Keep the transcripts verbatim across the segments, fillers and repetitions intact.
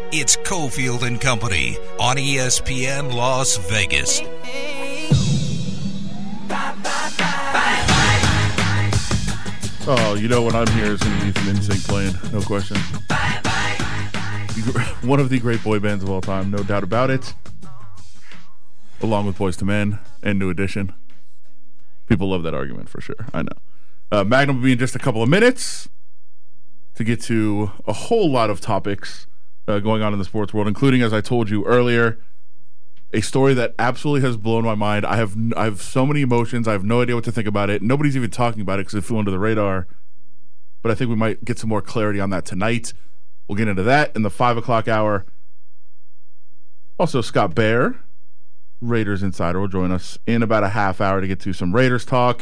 It's Cofield and Company on E S P N Las Vegas. Oh, you know when I'm here is going to be from N Sync playing, no question. One of the great boy bands of all time, no doubt about it. Along with Boyz two Men and New Edition. People love that argument for sure, I know. Uh, Magnum will be in just a couple of minutes to get to a whole lot of topics uh, going on in the sports world, including, as I told you earlier, a story that absolutely has blown my mind. I have I have so many emotions. I have no idea what to think about it. Nobody's even talking about it because it flew under the radar. But I think we might get some more clarity on that tonight. We'll get into that in the five o'clock hour. Also, Scott Bair, Raiders Insider, will join us in about a half hour to get to some Raiders talk.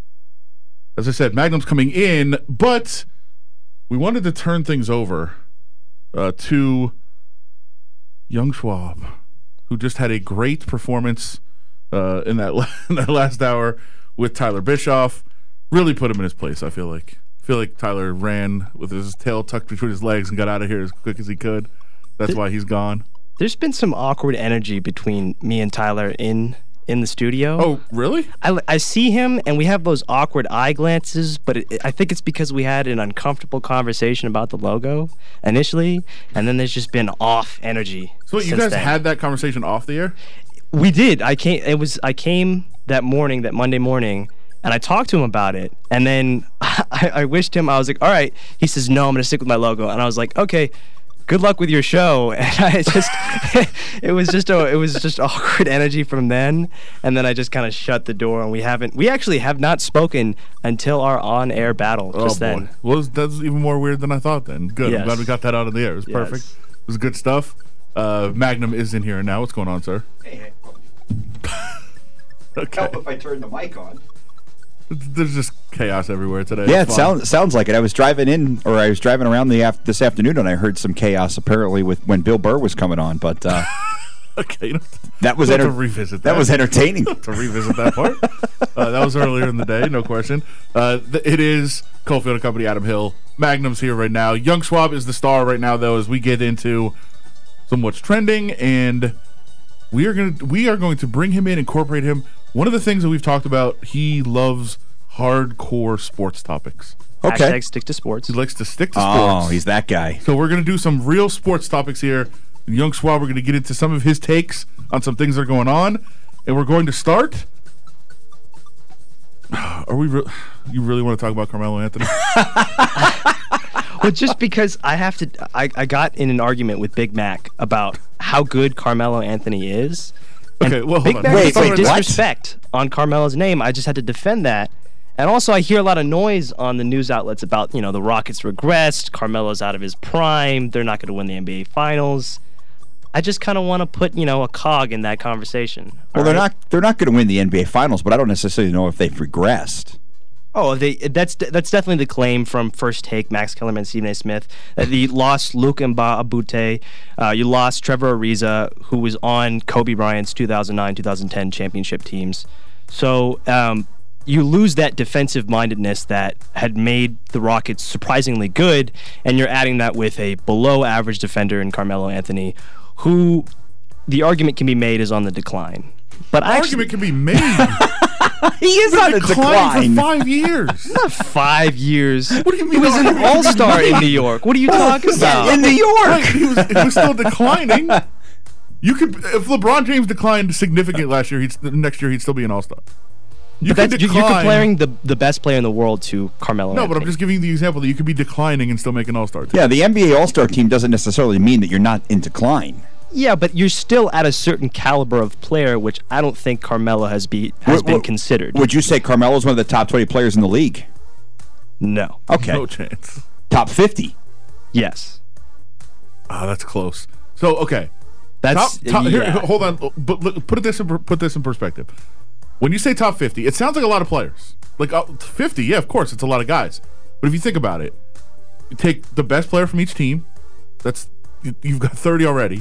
As I said, Magnum's coming in, but we wanted to turn things over uh, to Young Schwab, who just had a great performance uh, in, that, in that last hour with Tyler Bischoff. Really put him in his place, I feel like. I feel like Tyler ran with his tail tucked between his legs and got out of here as quick as he could. That's why he's gone. There's been some awkward energy between me and Tyler in in the studio. Oh, really? I, I see him, and we have those awkward eye glances, but it, I think it's because we had an uncomfortable conversation about the logo initially, and then there's just been off energy. So you guys then. had that conversation off the air? We did. I came. It was. I came that morning, that Monday morning, and I talked to him about it, and then I, I wished him. I was like, all right. He says, no, I'm going to stick with my logo, and I was like, okay. Good luck with your show. And I just, it was just a, it was just awkward energy from then, and then I just kind of shut the door, and we haven't, we actually have not spoken until our on-air battle just oh, then. Boy. Well, that's even more weird than I thought. Then good. Yes. I'm glad we got that out of the air. It was yes. perfect. It was good stuff. Uh, Magnum is in here now. What's going on, sir? Hey, hey. Okay. Help if I turn the mic on. There's just chaos everywhere today. Yeah, it sounds sounds like it. I was driving in, or I was driving around the af- this afternoon, and I heard some chaos apparently with when Bill Burr was coming on. But uh, okay, that was enter- to revisit. That, that was entertaining. To revisit that part. uh, that was earlier in the day, no question. Uh, th- it is Cofield and Company. Adam Hill, Magnum's here right now. Young Schwab is the star right now, though, as we get into some what's trending, and we are going to we are going to bring him in, incorporate him. One of the things that we've talked about, he loves hardcore sports topics. Okay. Hashtag stick to sports. He likes to stick to sports. Oh, he's that guy. So we're going to do some real sports topics here. Young Schwab, we're going to get into some of his takes on some things that are going on. And we're going to start. Are we re- You really want to talk about Carmelo Anthony? Well, just because I have to, I, I got in an argument with Big Mac about how good Carmelo Anthony is. Okay, well, hold Big on. Mac wait, wait, disrespect what? on Carmelo's name. I just had to defend that. And also, I hear a lot of noise on the news outlets about, you know, the Rockets regressed, Carmelo's out of his prime, they're not going to win the N B A Finals. I just kind of want to put, you know, a cog in that conversation. Well, they're right? not they're not going to win the N B A Finals, but I don't necessarily know if they've regressed. Oh, they that's that's definitely the claim from First Take, Max Kellerman, Stephen A. Smith. That you lost Luke Mbah-a-Moute, uh, you lost Trevor Ariza, who was on Kobe Bryant's two thousand nine two thousand ten championship teams. So um, you lose that defensive mindedness that had made the Rockets surprisingly good, and you're adding that with a below average defender in Carmelo Anthony, who the argument can be made is on the decline. But the actually, argument can be made. He is on a decline for five years. Not five years. What do you mean? He was an all-star in New York. What are you talking about? In New York, right, he was. It was still declining. You could, if LeBron James declined significantly last year, he'd next year he'd still be an all-star. You could decline. You're comparing the the best player in the world to Carmelo. No, Anthony. But I'm just giving you the example that you could be declining and still make an all-star team. Yeah, the N B A All-Star team doesn't necessarily mean that you're not in decline. Yeah, but you're still at a certain caliber of player, which I don't think Carmelo has be has what, been what, considered. Would you say Carmelo's one of the top twenty players in the league? No. Okay. No chance. Top fifty? Yes. Ah, oh, that's close. So, okay. That's top, top, yeah. Here, hold on. But look, put this in, put this in perspective. When you say top fifty, it sounds like a lot of players. Like uh, fifty, yeah, of course, it's a lot of guys. But if you think about it, you take the best player from each team. That's you, you've got thirty already.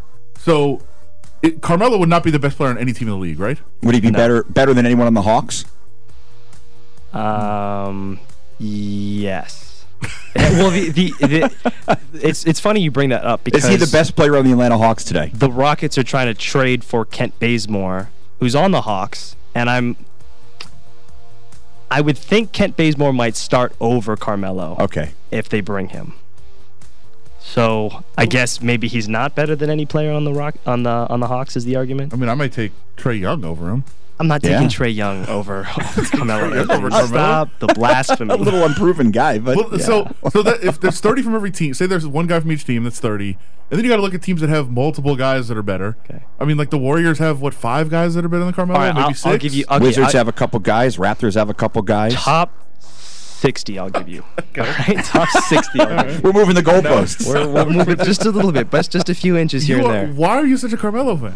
So, it, Carmelo would not be the best player on any team in the league, right? Would he be no. better better than anyone on the Hawks? Um, yes. well, the, the, the it's it's funny you bring that up because is he the best player on the Atlanta Hawks today? The Rockets are trying to trade for Kent Bazemore, who's on the Hawks, and I'm. I would think Kent Bazemore might start over Carmelo. Okay. If they bring him. So I guess maybe he's not better than any player on the rock on the on the Hawks is the argument. I mean, I might take Trae Young over him. I'm not taking Yeah. Trae Young over Carmelo. Young over Carmelo? Stop the blasphemy. A little unproven guy, but Well, yeah. so so that if there's thirty from every team, say there's one guy from each team that's thirty, and then you got to look at teams that have multiple guys that are better. Okay. I mean, like the Warriors have what five guys that are better than Carmelo, All right, maybe I'll, six. I'll give you I'll, Wizards I'll, have a couple guys. Raptors have a couple guys. top sixty. I'll give you. All right, top sixty. I'll give you. We're moving the goalposts. We're, we'll move it just a little bit, but just a few inches here You and are- there. Why are you such a Carmelo fan?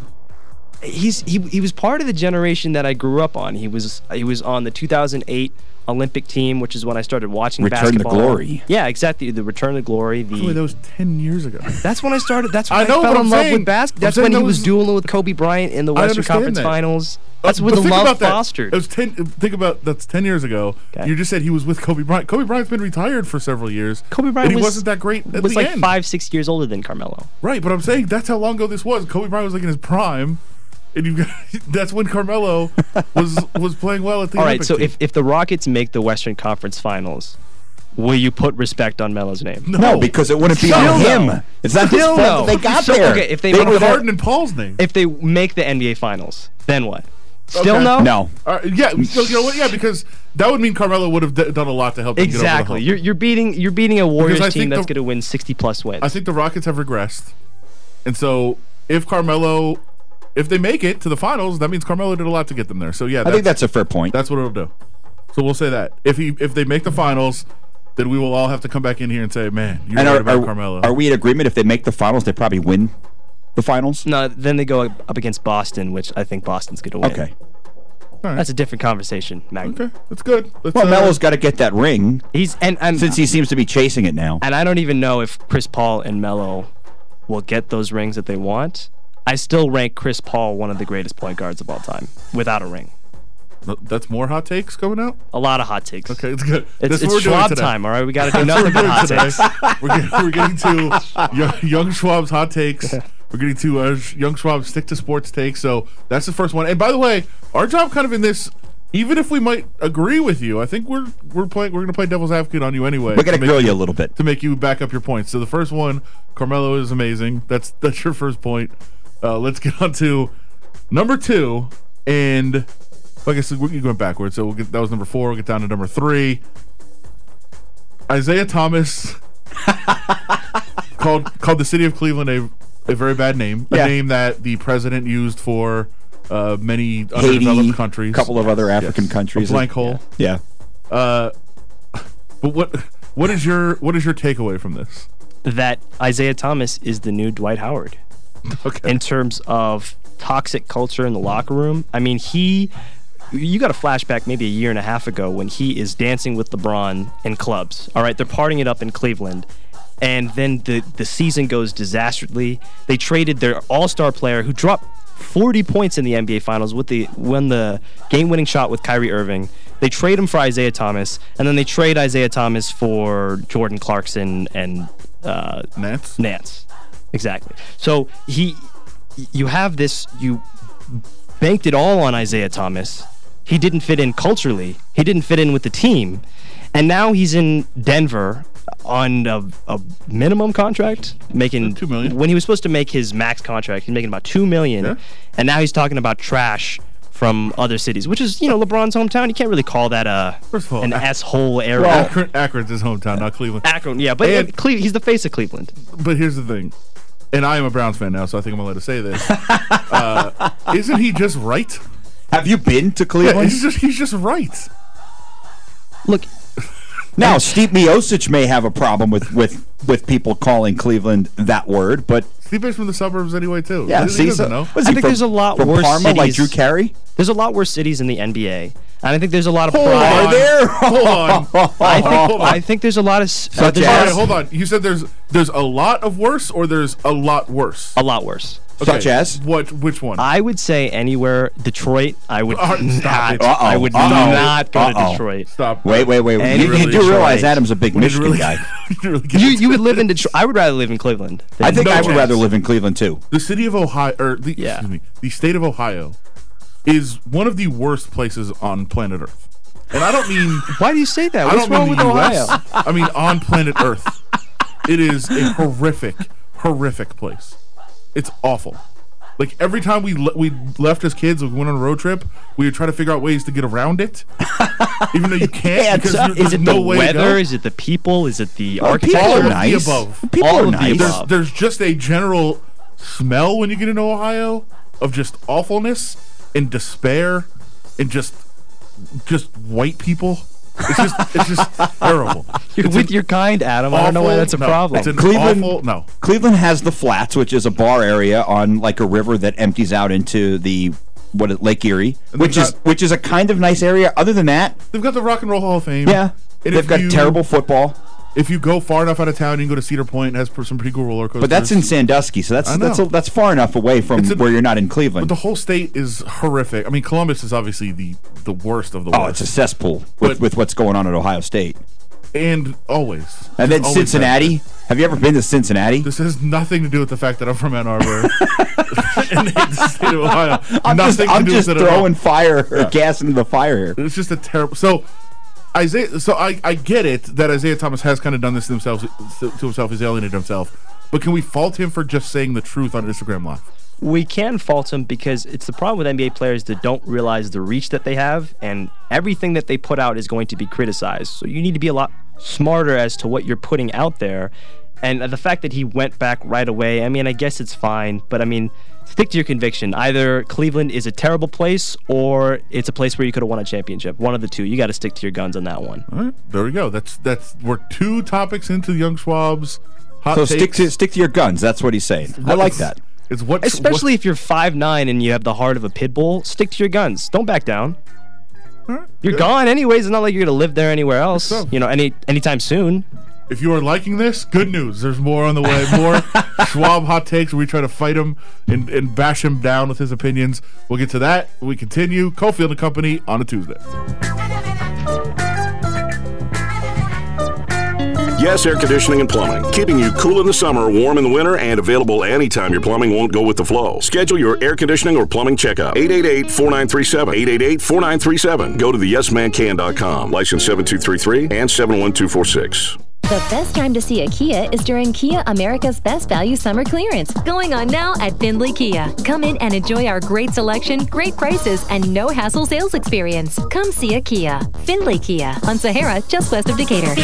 He's he he was part of the generation that I grew up on. He was he was on the two thousand eight Olympic team, which is when I started watching Return to basketball. Glory. Yeah, exactly. The Return to Glory. The Wait, that was ten years ago. that's when I started. That's when I I, know, fell but in I'm love saying- with basketball. I'm That's saying when he that was was- dueling with Kobe Bryant in the I Western understand Conference that. Finals. Uh, That's when but the think love about that. fostered. It was ten. Think about that's ten years ago. Okay. You just said he was with Kobe Bryant. Kobe Bryant's been retired for several years. Kobe Bryant and he was, wasn't that great at was the like end. five, six years older than Carmelo. Right, but I'm saying that's how long ago this was. Kobe Bryant was like in his prime, and you got, that's when Carmelo was was playing well at the All right, Olympic so team. if, if the Rockets make the Western Conference Finals, will you put respect on Melo's name? No, because it wouldn't be Still on no. him. It's not his Still fault no. that they got So, there. okay, if they They make were the there- Harden and Paul's name. If they make the N B A Finals, then what? Still Okay. no? No. Uh, yeah, so, you know what? Yeah, because that would mean Carmelo would have d- done a lot to help them get over the Exactly. hump. You're you're beating you're beating a Warriors I team think that's the- going to win sixty plus wins. I think the Rockets have regressed, and so if Carmelo, if they make it to the finals, that means Carmelo did a lot to get them there. So yeah, I that's, think that's a fair point. that's what it'll do. So we'll say that if he if they make the finals, then we will all have to come back in here and say, man, you're and right are, about are, Carmelo. are we in agreement if they make the finals, they probably win the finals? no, then they go up against Boston, which I think Boston's going to win. Okay. All right. That's a different conversation, Magnum. Okay, that's good. Let's, Well, uh, Melo's got to get that ring He's and and since he seems to be chasing it now. and I don't even know if Chris Paul and Melo will get those rings that they want. I still rank Chris Paul one of the greatest point guards of all time without a ring. that's more hot takes coming out. A lot of hot takes. Okay, it's good. It's, that's it's what we're doing Schwab today. time, all right? We got to do That's nothing what but hot we're doing takes. today. we're, getting, we're getting to young, young Schwab's hot takes. We're getting to uh, Young Schwab's stick to sports takes. So that's the first one. And by the way, our job kind of in this, even if we might agree with you, I think we're we're playing. We're going to play devil's advocate on you anyway. We're going to to make grill you- you a little bit. to make you back up your points. So the first one, Carmelo is amazing. That's that's your first point. Uh, let's get on to number two, and like I said, we're going backwards. So we'll get, that was number four. We'll get down to number three. Isaiah Thomas called called the city of Cleveland a a very bad name, Yeah. a name that the president used for uh, many Haiti, underdeveloped countries, a couple of other African Yes. countries. a blank hole. Yeah. Uh, but what what is your what is your takeaway from this? That Isaiah Thomas is the new Dwight Howard Okay. in terms of toxic culture in the locker room. I mean, he. You got a flashback maybe a year and a half ago when he is dancing with LeBron in clubs. All right, they're partying it up in Cleveland. And then the, the season goes disastrously. They traded their all-star player who dropped forty points in the N B A Finals with the won the game-winning shot with Kyrie Irving. They trade him for Isaiah Thomas, and then they trade Isaiah Thomas for Jordan Clarkson and uh, Nance? Nance. Exactly. So he, you have this, you banked it all on Isaiah Thomas. He didn't fit in culturally. He didn't fit in with the team. And now he's in Denver on a, a minimum contract, making two million. When he was supposed to make his max contract, he's making about two million. Yeah. And now he's talking about trash from other cities, which is, you know, LeBron's hometown. You can't really call that a First of all, an Ac- asshole area. Akron, Akron's his hometown, not Cleveland. Akron, yeah, but And- Cle- he's the face of Cleveland. But here's the thing, and I am a Browns fan now, so I think I'm gonna let us say this. uh, isn't he just right? Have you been to Yeah, Cleveland? he's just he's just right. Look, Now, Steve Miocic may have a problem with, with, with people calling Cleveland that word, but Steve is from the suburbs anyway too. yeah, he, see, he doesn't so, know. was I he think from- there's a lot from worse Parma, like cities- Drew Carey. there's a lot worse cities in the N B A, and I think there's a lot of Hold pride. on. there? Hold on. I think Hold on. I think there's a lot of s- uh, Such there's a All lot right, as- of- hold on. You said there's there's a lot of worse, or there's a lot worse. a lot worse. Such as? What? Which one? I would say anywhere Detroit. I would Oh, stop not. it. Uh-oh. I would Uh-oh. not go Uh-oh. to Detroit. Stop. Wait, wait, wait. And You, really you do realize Detroit. Adam's a big We need to Michigan really- guy. we need to really get You into you would live in Detroit. I would rather live in Cleveland. than- I think No I would chance. rather live in Cleveland, too. The city of Ohio, or the, Yeah. excuse me, the state of Ohio, is one of the worst places on planet Earth. And I don't mean Why do you say that? I What's don't wrong mean with the U Ohio? S. I mean on planet Earth. It is a horrific, horrific place. It's awful. Like every time we le- we left as kids, we went on a road trip, we would try to figure out ways to get around it, even though you can't Yeah, because it's- you're- Is there's it no the way to go. weather? Is it the people? Is it the Oh, people architecture? All are of nice. the above. People All are of the nice. above. There's, there's just a general smell when you get into Ohio of just awfulness and despair and just just white people. It's just it's just terrible. You're It's with an your kind, Adam. I don't know why awful- that's a no, problem. It's an Cleveland- awful no. Cleveland has the Flats, which is a bar area on like a river that empties out into the what is- Lake Erie, And which they've is got- which is a kind of nice area. Other than that, They've got the Rock and Roll Hall of Fame. yeah, And they've if got you- terrible football. If you go far enough out of town, you can go to Cedar Point. It has pr- some pretty cool roller coasters. But that's in Sandusky, so that's I know. that's a, that's far enough away from It's a- where you're not in But Cleveland. the whole state is horrific. I mean, Columbus is obviously the the worst of the Oh, worst. it's a cesspool with, But- with what's going on at Ohio State. and always. And then Just always Cincinnati. has Have you ever been to Cincinnati? This has nothing to do with the fact that I'm from Ann Arbor and the state of Ohio. I'm just, nothing I'm to do just with it at all. throwing fire or gas into the fire here. It's just a terrible. So Isaiah. So I, I get it that Isaiah Thomas has kind of done this to himself. To himself, he's alienated himself. But can we fault him for just saying the truth on Instagram Live? We can fault him because it's the problem with N B A players that don't realize the reach that they have, and everything that they put out is going to be criticized. So you need to be a lot smarter as to what you're putting out there. And the fact that he went back right away, I mean, I guess it's fine, but I mean, stick to your conviction. Either Cleveland is a terrible place or it's a place where you could have won a championship. One of the two. You got to stick to your guns on that one. All right, there we go. That's that's we're two topics into Young Schwab's hot So takes. stick to stick to your guns. That's what he's saying. I like that. It's what Especially if you're five nine and you have the heart of a pit bull, stick to your guns. Don't back down. what, all right, You're good. gone anyways. It's not like you're going to live there anywhere else, so. you know, any anytime soon. If you are liking this, good news. There's more on the way. More Schwab hot takes where we try to fight him and, and bash him down with his opinions. We'll get to that. We continue. Cofield and Company on a Tuesday. Yes, Air Conditioning and Plumbing. Keeping you cool in the summer, warm in the winter, and available anytime your plumbing won't go with the flow. Schedule your air conditioning or plumbing checkup. eight eight eight, four nine three seven. eight eight eight, four nine three seven. Go to the yes man can dot com. License seven two three three and seven one two four six. The best time to see a Kia is during Kia America's Best Value Summer Clearance, going on now at Findlay Kia. Come in and enjoy our great selection, great prices, and no hassle sales experience. Come see a Kia. Findlay Kia on Sahara, just west of Decatur.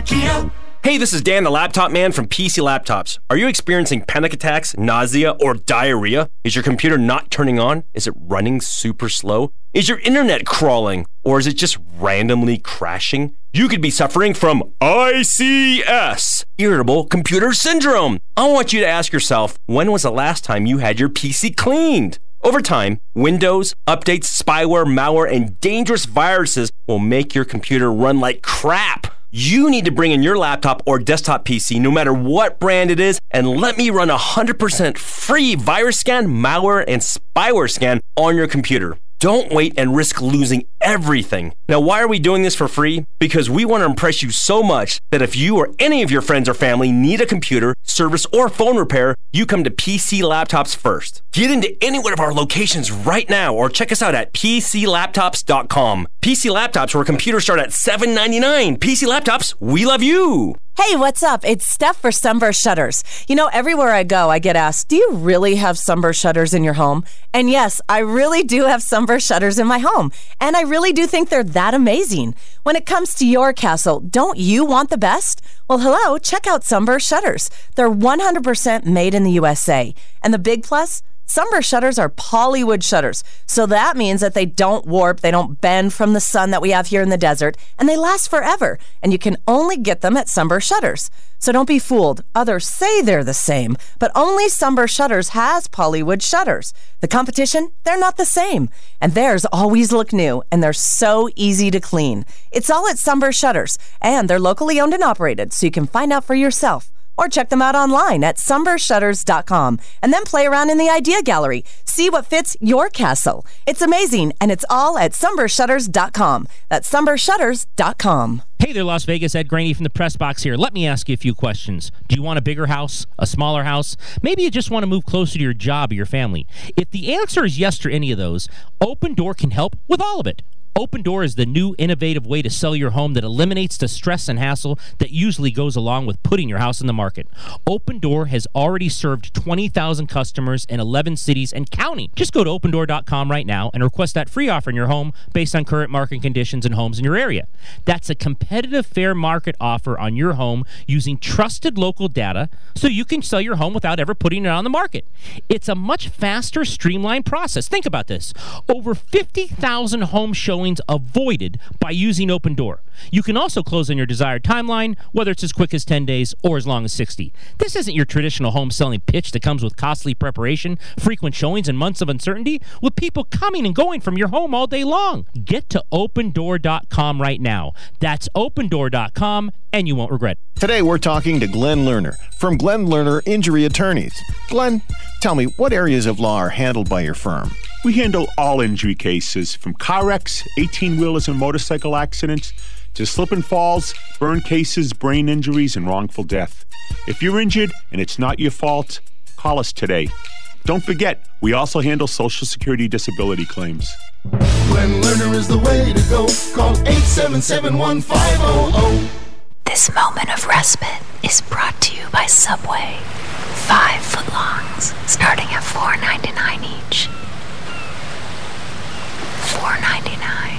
Hey, this is Dan, the laptop man from P C Laptops. Are you experiencing panic attacks, nausea, or diarrhea? Is your computer not turning on? Is it running super slow? Is your internet crawling? Or is it just randomly crashing? You could be suffering from I C S, Irritable Computer Syndrome. I want you to ask yourself, when was the last time you had your P C cleaned? Over time, Windows, updates, spyware, malware, and dangerous viruses will make your computer run like crap. You need to bring in your laptop or desktop P C, no matter what brand it is, and let me run a one hundred percent free virus scan, malware, and spyware scan on your computer. Don't wait and risk losing everything. Now, why are we doing this for free? Because we want to impress you so much that if you or any of your friends or family need a computer, service, or phone repair, you come to P C Laptops first. Get into any one of our locations right now or check us out at P C laptops dot com. P C Laptops, where computers start at seven ninety-nine. P C Laptops, we love you. Hey, what's up? It's Steph for Sunburst Shutters. You know, everywhere I go, I get asked, do you really have Sunburst Shutters in your home? And yes, I really do have Sunburst Shutters in my home. And I really do think they're that amazing. When it comes to your castle, don't you want the best? Well, hello, check out Sunburst Shutters. They're one hundred percent made in the U S A. And the big plus? Sunburst shutters are polywood shutters, so that means that they don't warp, they don't bend from the sun that we have here in the desert, and they last forever, and you can only get them at Sunburst Shutters. So don't be fooled. Others say they're the same, but only Sunburst Shutters has polywood shutters. The competition, they're not the same, and theirs always look new, and they're so easy to clean. It's all at Sunburst Shutters, and they're locally owned and operated, so you can find out for yourself. Or check them out online at sunburst shutters dot com and then play around in the idea gallery. See what fits your castle. It's amazing, and it's all at sunburst shutters dot com. That's sunburst shutters dot com. Hey there, Las Vegas. Ed Graney from the Press Box here. Let me ask you a few questions. Do you want a bigger house? A smaller house? Maybe you just want to move closer to your job or your family. If the answer is yes to any of those, Open Door can help with all of it. Open Door is the new innovative way to sell your home that eliminates the stress and hassle that usually goes along with putting your house in the market. Open Door has already served twenty thousand customers in eleven cities and counting. Just go to open door dot com right now and request that free offer in your home based on current market conditions and homes in your area. That's a competitive fair market offer on your home using trusted local data so you can sell your home without ever putting it on the market. It's a much faster, streamlined process. Think about this. Over fifty thousand home showings avoided by using Open Door. You can also close on your desired timeline, whether it's as quick as ten days or as long as sixty. This isn't your traditional home selling pitch that comes with costly preparation, frequent showings, and months of uncertainty, with people coming and going from your home all day long. Get to open door dot com right now. That's open door dot com, and you won't regret it. Today we're talking to Glenn Lerner from Glenn Lerner Injury Attorneys. Glenn, tell me, what areas of law are handled by your firm? We handle all injury cases, from car wrecks, eighteen-wheelers and motorcycle accidents, to slip and falls, burn cases, brain injuries, and wrongful death. If you're injured and it's not your fault, call us today. Don't forget, we also handle Social Security disability claims. Glenn Lerner is the way to go. Call eight seven seven, one five zero zero. This moment of respite is brought to you by Subway. Five footlongs, starting at four ninety-nine each. four ninety-nine.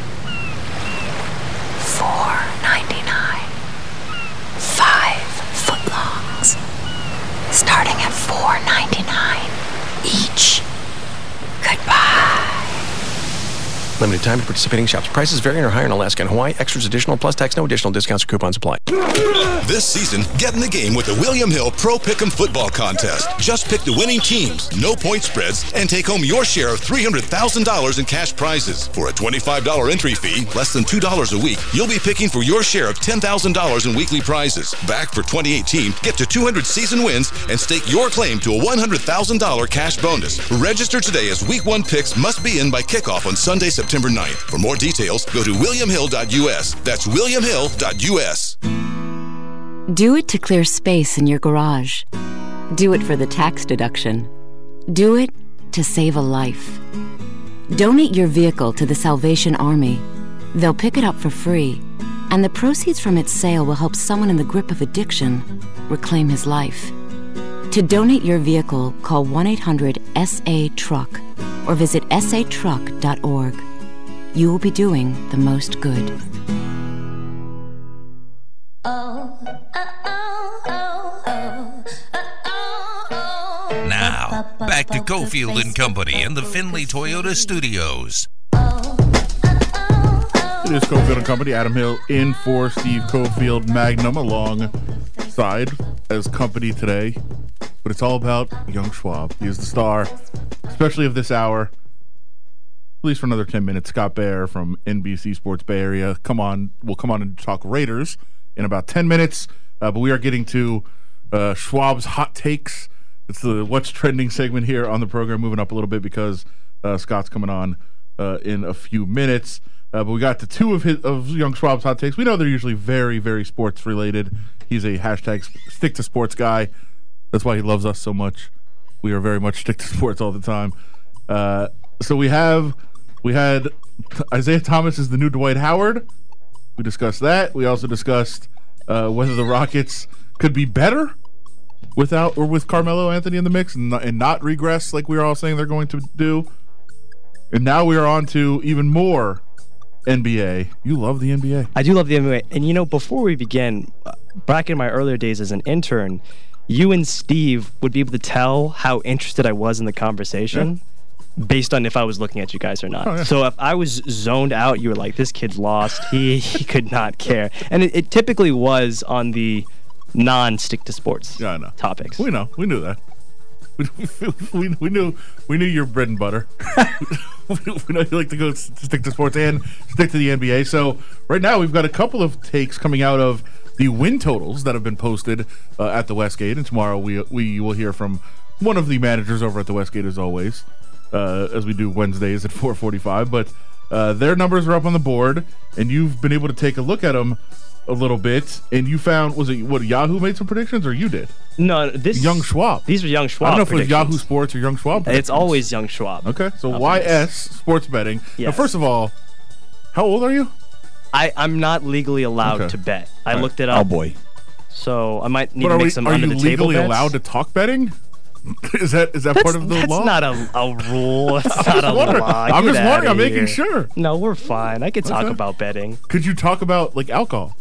four ninety-nine. Five footlongs, starting at four ninety-nine each. Goodbye. Limited time to participating shops. Prices vary and are higher in Alaska and Hawaii. Extras additional plus tax. No additional discounts or coupons apply. This season, get in the game with the William Hill Pro Pick'em Football Contest. Just pick the winning teams, no point spreads, and take home your share of three hundred thousand dollars in cash prizes. For a twenty-five dollars entry fee, less than two dollars a week, you'll be picking for your share of ten thousand dollars in weekly prizes. Back for twenty eighteen, get to two hundred season wins and stake your claim to a one hundred thousand dollars cash bonus. Register today, as week one picks must be in by kickoff on Sunday, September ninth. For more details, go to william hill dot u s. That's william hill dot u s. Do it to clear space in your garage. Do it for the tax deduction. Do it to save a life. Donate your vehicle to the Salvation Army. They'll pick it up for free, and the proceeds from its sale will help someone in the grip of addiction reclaim his life. To donate your vehicle, call one eight hundred S A truck or visit s a truck dot org. You will be doing the most good. Now, back to Cofield and Company in the Findlay Toyota Studios. It is Cofield and Company. Adam Hill in for Steve Cofield. Magnum alongside as company today. But it's all about Young Schwab. He is the star, especially of this hour. At least for another ten minutes. Scott Bair from N B C Sports Bay Area. Come on. We'll come on and talk Raiders in about ten minutes. Uh, but we are getting to uh, Schwab's Hot Takes. It's the What's Trending segment here on the program, moving up a little bit because uh, Scott's coming on uh, in a few minutes. Uh, but we got to two of his of Young Schwab's Hot Takes. We know they're usually very, very sports related. He's a hashtag stick to sports guy. That's why he loves us so much. We are very much stick to sports all the time. Uh, so we have we had Isaiah Thomas is the new Dwight Howard. We discussed that. We also discussed uh, whether the Rockets could be better without or with Carmelo Anthony in the mix and not, and not regress like we were all saying they're going to do. And now we are on to even more N B A. You love the N B A. I do love the N B A. And you know, before we begin, back in my earlier days as an intern, you and Steve would be able to tell how interested I was in the conversation yeah. based on if I was looking at you guys or not. Oh, yeah. So if I was zoned out, you were like, this kid's lost. He, he could not care. And it, it typically was on the non-stick to sports yeah, I know. topics. We know. We knew that. We, we, we knew we knew your bread and butter. we know you like to go stick to sports and stick to the N B A. So right now we've got a couple of takes coming out of the win totals that have been posted uh, at the Westgate, and tomorrow we we will hear from one of the managers over at the Westgate as always, uh, as we do Wednesdays at four forty-five. But uh, their numbers are up on the board, and you've been able to take a look at them a little bit, and you found, was it what, Yahoo made some predictions, or you did? No, this Young Schwab. These are Young Schwab. I don't know if predictions. it was Yahoo Sports or Young Schwab. It's always Young Schwab. Okay, so Oh, Y S goodness. Sports Betting. Now, Yes. first of all, how old are you? I, I'm not legally allowed Okay. to bet. I All right. looked it up. Oh boy. So I might need But to are, make we, some are under you the table legally bets. allowed to talk betting? is that is that That's, part of the that's law? not a, a rule. It's I'm not just a wondering. law. I'm Get just outta wondering. I'm making here. sure. No, we're fine. I could talk Okay. about betting. Could you talk about like alcohol?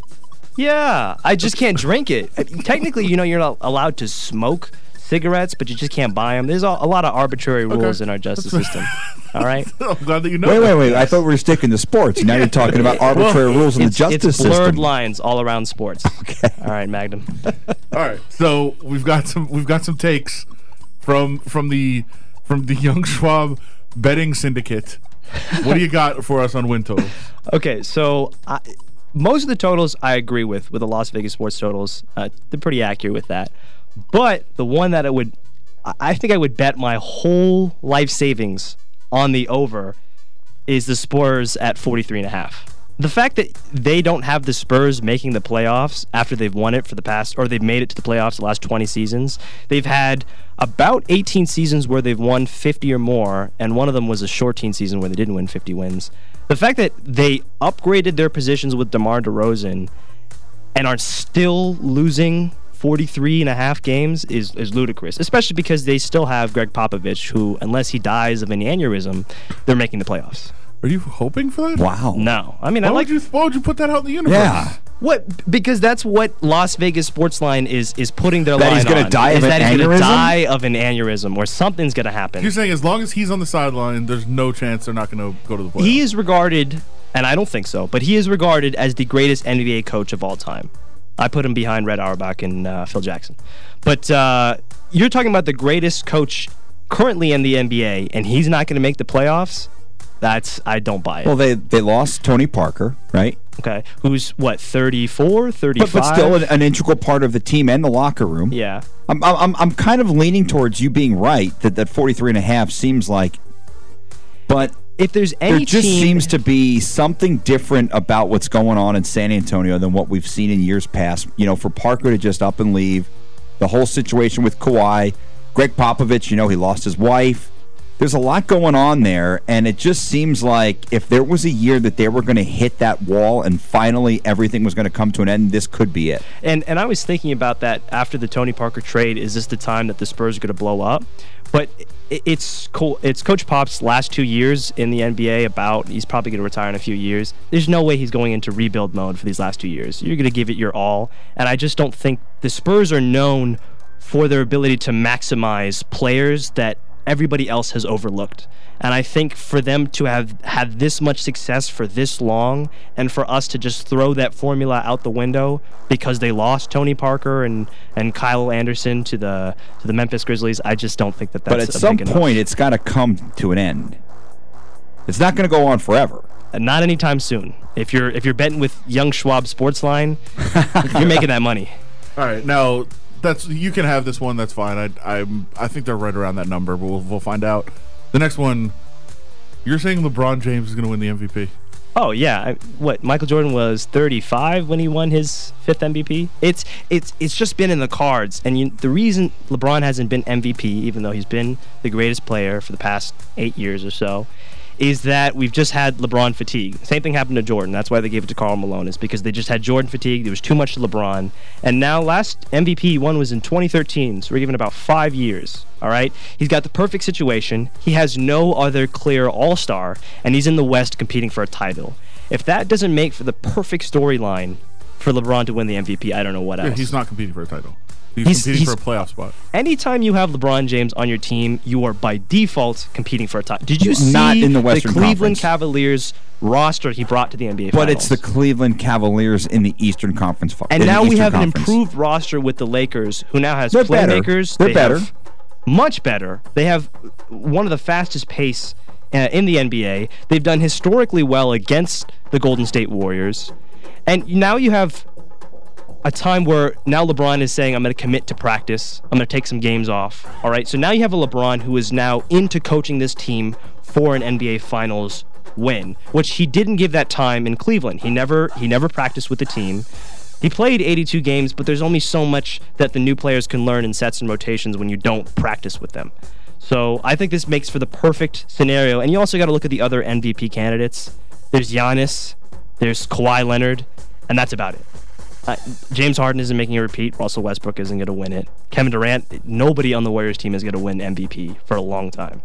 Yeah, I just can't drink it. Technically, you know, you're not allowed to smoke cigarettes, but you just can't buy them. There's a, a lot of arbitrary rules in our justice system. All right. I'm glad that you know. Wait, that. wait, wait. I thought we were sticking to sports. Now you're talking about arbitrary Well, rules in the it's- justice It's blurred system. lines all around sports. Okay. All right, Magnum. All right. So we've got some we've got some takes from from the from the Young Schwab betting syndicate. What do you got for us on win totals? Okay, so I, most of the totals I agree with, with the Las Vegas sports totals. Uh, they're pretty accurate with that. But the one that I would, I- I think I would bet my whole life savings on the over is the Spurs at forty-three and a half. The fact that they don't have the Spurs making the playoffs after they've won it for the past, or they've made it to the playoffs the last twenty seasons. They've had about eighteen seasons where they've won fifty or more, and one of them was a short-team season where they didn't win fifty wins. The fact that they upgraded their positions with DeMar DeRozan and are still losing forty-three and a half games is, is ludicrous, especially because they still have Greg Popovich, who, unless he dies of an aneurysm, they're making the playoffs. Are you hoping for that? Wow. No. I mean, Why I like would you why would you put that out in the universe? Yeah. What? Because that's what Las Vegas Sportsline is is putting their That line he's gonna on, die is of an that he's gonna aneurysm? die of an aneurysm or something's gonna happen. You're saying as long as he's on the sideline, there's no chance they're not going to go to the playoffs. He is regarded, and I don't think so, but he is regarded as the greatest N B A coach of all time. I put him behind Red Auerbach and uh, Phil Jackson. But uh, you're talking about the greatest coach currently in the N B A, and he's not going to make the playoffs? That's, I don't buy it. Well, they they lost Tony Parker, right? Okay. Who's, what, thirty-four, thirty-five? But, but still an, an integral part of the team and the locker room. Yeah. I'm, I'm, I'm kind of leaning towards you being right that that forty-three and a half seems like, but if there's any there just team- seems to be something different about what's going on in San Antonio than what we've seen in years past. You know, for Parker to just up and leave, the whole situation with Kawhi, Greg Popovich, you know, he lost his wife. There's a lot going on there, and it just seems like if there was a year that they were going to hit that wall and finally everything was going to come to an end, this could be it. And and I was thinking about that after the Tony Parker trade. Is this the time that the Spurs are going to blow up? But it, it's cool. It's Coach Pop's last two years in the N B A. About he's probably going to retire in a few years. There's no way he's going into rebuild mode for these last two years. You're going to give it your all, and I just don't think the Spurs are known for their ability to maximize players that everybody else has overlooked. And I think for them to have had this much success for this long, and for us to just throw that formula out the window because they lost Tony Parker and, and Kyle Anderson to the to the Memphis Grizzlies, I just don't think that that's But at a some big point, enough. it's got to come to an end. It's not going to go on forever. Uh, Not anytime soon. If you're if you're betting with Young Schwab Sportsline, you're making that money. All right, now that's you can have this one. That's fine. I I'm I think they're right around that number, but we'll we'll find out. The next one, you're saying LeBron James is going to win the M V P? Oh yeah, I, what Michael Jordan was thirty-five when he won his fifth M V P. It's it's it's just been in the cards, and you, the reason LeBron hasn't been M V P, even though he's been the greatest player for the past eight years or so, is that we've just had LeBron fatigue. Same thing happened to Jordan. That's why they gave it to Karl Malone, is because they just had Jordan fatigue. There was too much to LeBron. And now last M V P he won was in twenty thirteen, so we're giving about five years, all right? He's got the perfect situation. He has no other clear all-star, and he's in the West competing for a title. If that doesn't make for the perfect storyline for LeBron to win the M V P, I don't know what Yeah, else. he's not competing for a title. He's, He's- competing he's- for a playoff spot. Anytime you have LeBron James on your team, you are by default competing for a title. Did you see Not in the Western Cleveland Conference. Cavaliers roster he brought to the N B A But Finals? it's the Cleveland Cavaliers in the Eastern Conference. fi- And in the now we Eastern have an Conference. improved roster with the Lakers, who now has They're better. playmakers. They're They better. have much better. They have one of the fastest pace uh, in the N B A. They've done historically well against the Golden State Warriors. And now you have a time where now LeBron is saying, I'm going to commit to practice. I'm going to take some games off. All right. So now you have a LeBron who is now into coaching this team for an N B A Finals win, which he didn't give that time in Cleveland. He never he never practiced with the team. He played eighty-two games, but there's only so much that the new players can learn in sets and rotations when you don't practice with them. So I think this makes for the perfect scenario. And you also got to look at the other M V P candidates. There's Giannis, there's Kawhi Leonard, and that's about it. Uh, James Harden isn't making a repeat. Russell Westbrook isn't going to win it. Kevin Durant, nobody on the Warriors team is going to win M V P for a long time.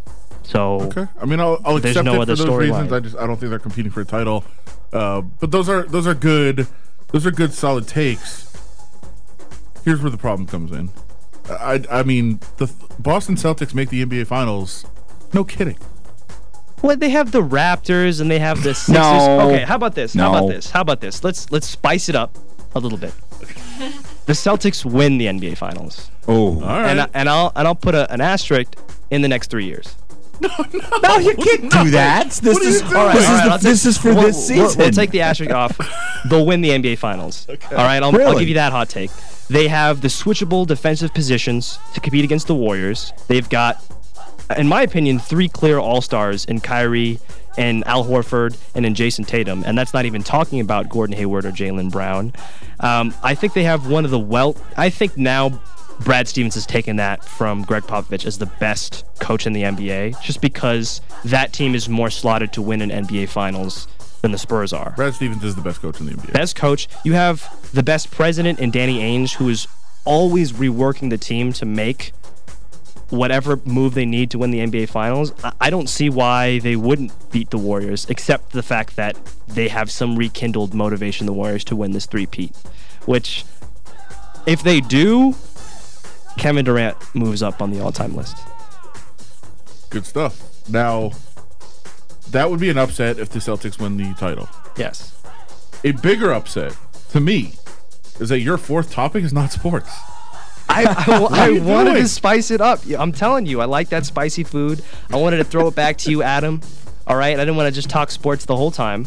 So okay, I mean, I'll, I'll accept no it for those reasons. line. I just I don't think they're competing for a title. Uh, but those are those are good. Those are good, solid takes. Here's where the problem comes in. I I mean, the Boston Celtics make the N B A Finals. No kidding. Well, they have the Raptors and they have the Sixers. No. Okay, how about this? No. How about this? How about this? Let's let's spice it up a little bit. The Celtics win the N B A Finals. Oh, all right. And I, and I'll and I'll put a, an asterisk in the next three years. No, you can't do that. This What are is you doing? all right, this, All right, is, I'll the, this take- is for we'll- this we'll- season. We'll take the asterisk off. They'll win the N B A Finals. Okay. All right, I'll, I'll Really? give you that hot take. They have the switchable defensive positions to compete against the Warriors. They've got, in my opinion, three clear all-stars in Kyrie and Al Horford and in Jason Tatum, and that's not even talking about Gordon Hayward or Jaylen Brown. Um, I think they have one of the well. I think now Brad Stevens has taken that from Greg Popovich as the best coach in the N B A, just because that team is more slotted to win an N B A Finals than the Spurs are. Brad Stevens is the best coach in the N B A. Best coach. You have the best president in Danny Ainge, who is always reworking the team to make whatever move they need to win the N B A Finals. I- I don't see why they wouldn't beat the Warriors, except the fact that they have some rekindled motivation, the Warriors, to win this three-peat. Which, if they do, Kevin Durant moves up on the all-time list. Good stuff. Now, that would be an upset if the Celtics win the title. Yes. A bigger upset, to me, is that your fourth topic is not sports. I, I, What I are you wanted doing? to spice it up. Yeah, I'm telling you, I like that spicy food. I wanted to throw it back to you, Adam. All right, I didn't want to just talk sports the whole time.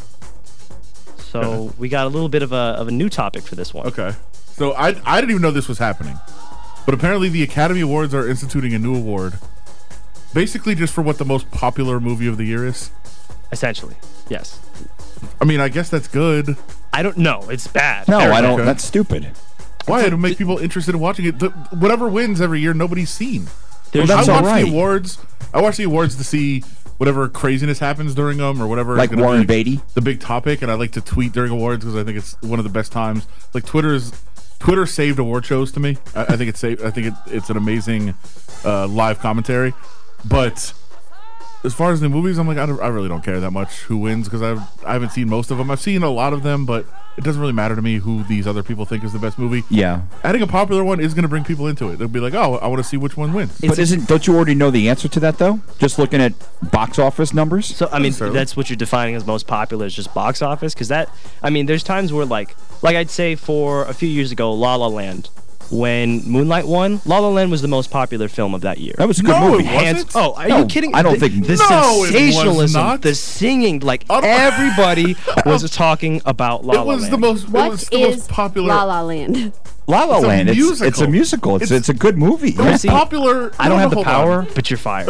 So we got a little bit of a of a new topic for this one. Okay. So I I didn't even know this was happening. But apparently the Academy Awards are instituting a new award. Basically just for what the most popular movie of the year is. Essentially, yes. I mean, I guess that's good. I don't know. It's bad. No, Very I don't. Okay. That's stupid. Why? It'll make people interested in watching it. The, whatever wins every year, nobody's seen. Well, I that's watch all right. the awards. I watch the awards to see whatever craziness happens during them or whatever. is Like gonna Warren be Beatty? The big topic, and I like to tweet during awards because I think it's one of the best times. Like Twitter's Twitter saved award shows to me. I, I think it's saved. I think it, it's an amazing uh, live commentary. But as far as the movies, I'm like, I, don't, I really don't care that much who wins because I I haven't seen most of them. I've seen a lot of them, but it doesn't really matter to me who these other people think is the best movie. Yeah. Adding a popular one is going to bring people into it. They'll be like, oh, I want to see which one wins. But isn't don't you already know the answer to that though? Just looking at box office numbers. So I mean, Necessarily. that's what you're defining as most popular is just box office. Because that, I mean, there's times where like, like I'd say for a few years ago, La La Land, when Moonlight won, La La Land was the most popular film of that year. That was a good No, movie. it wasn't. Hands- oh, are No, you kidding? I don't the, think- the No, it was sensationalism, not. the singing, like don't- everybody was talking about La It La was Land. the most. It What was the is most popular. La La Land? La La It's a Land. It's, musical. it's a musical. It's, It's- it's a good movie. It was See, popular. I don't no, have no, the hold on. power, but you're fired.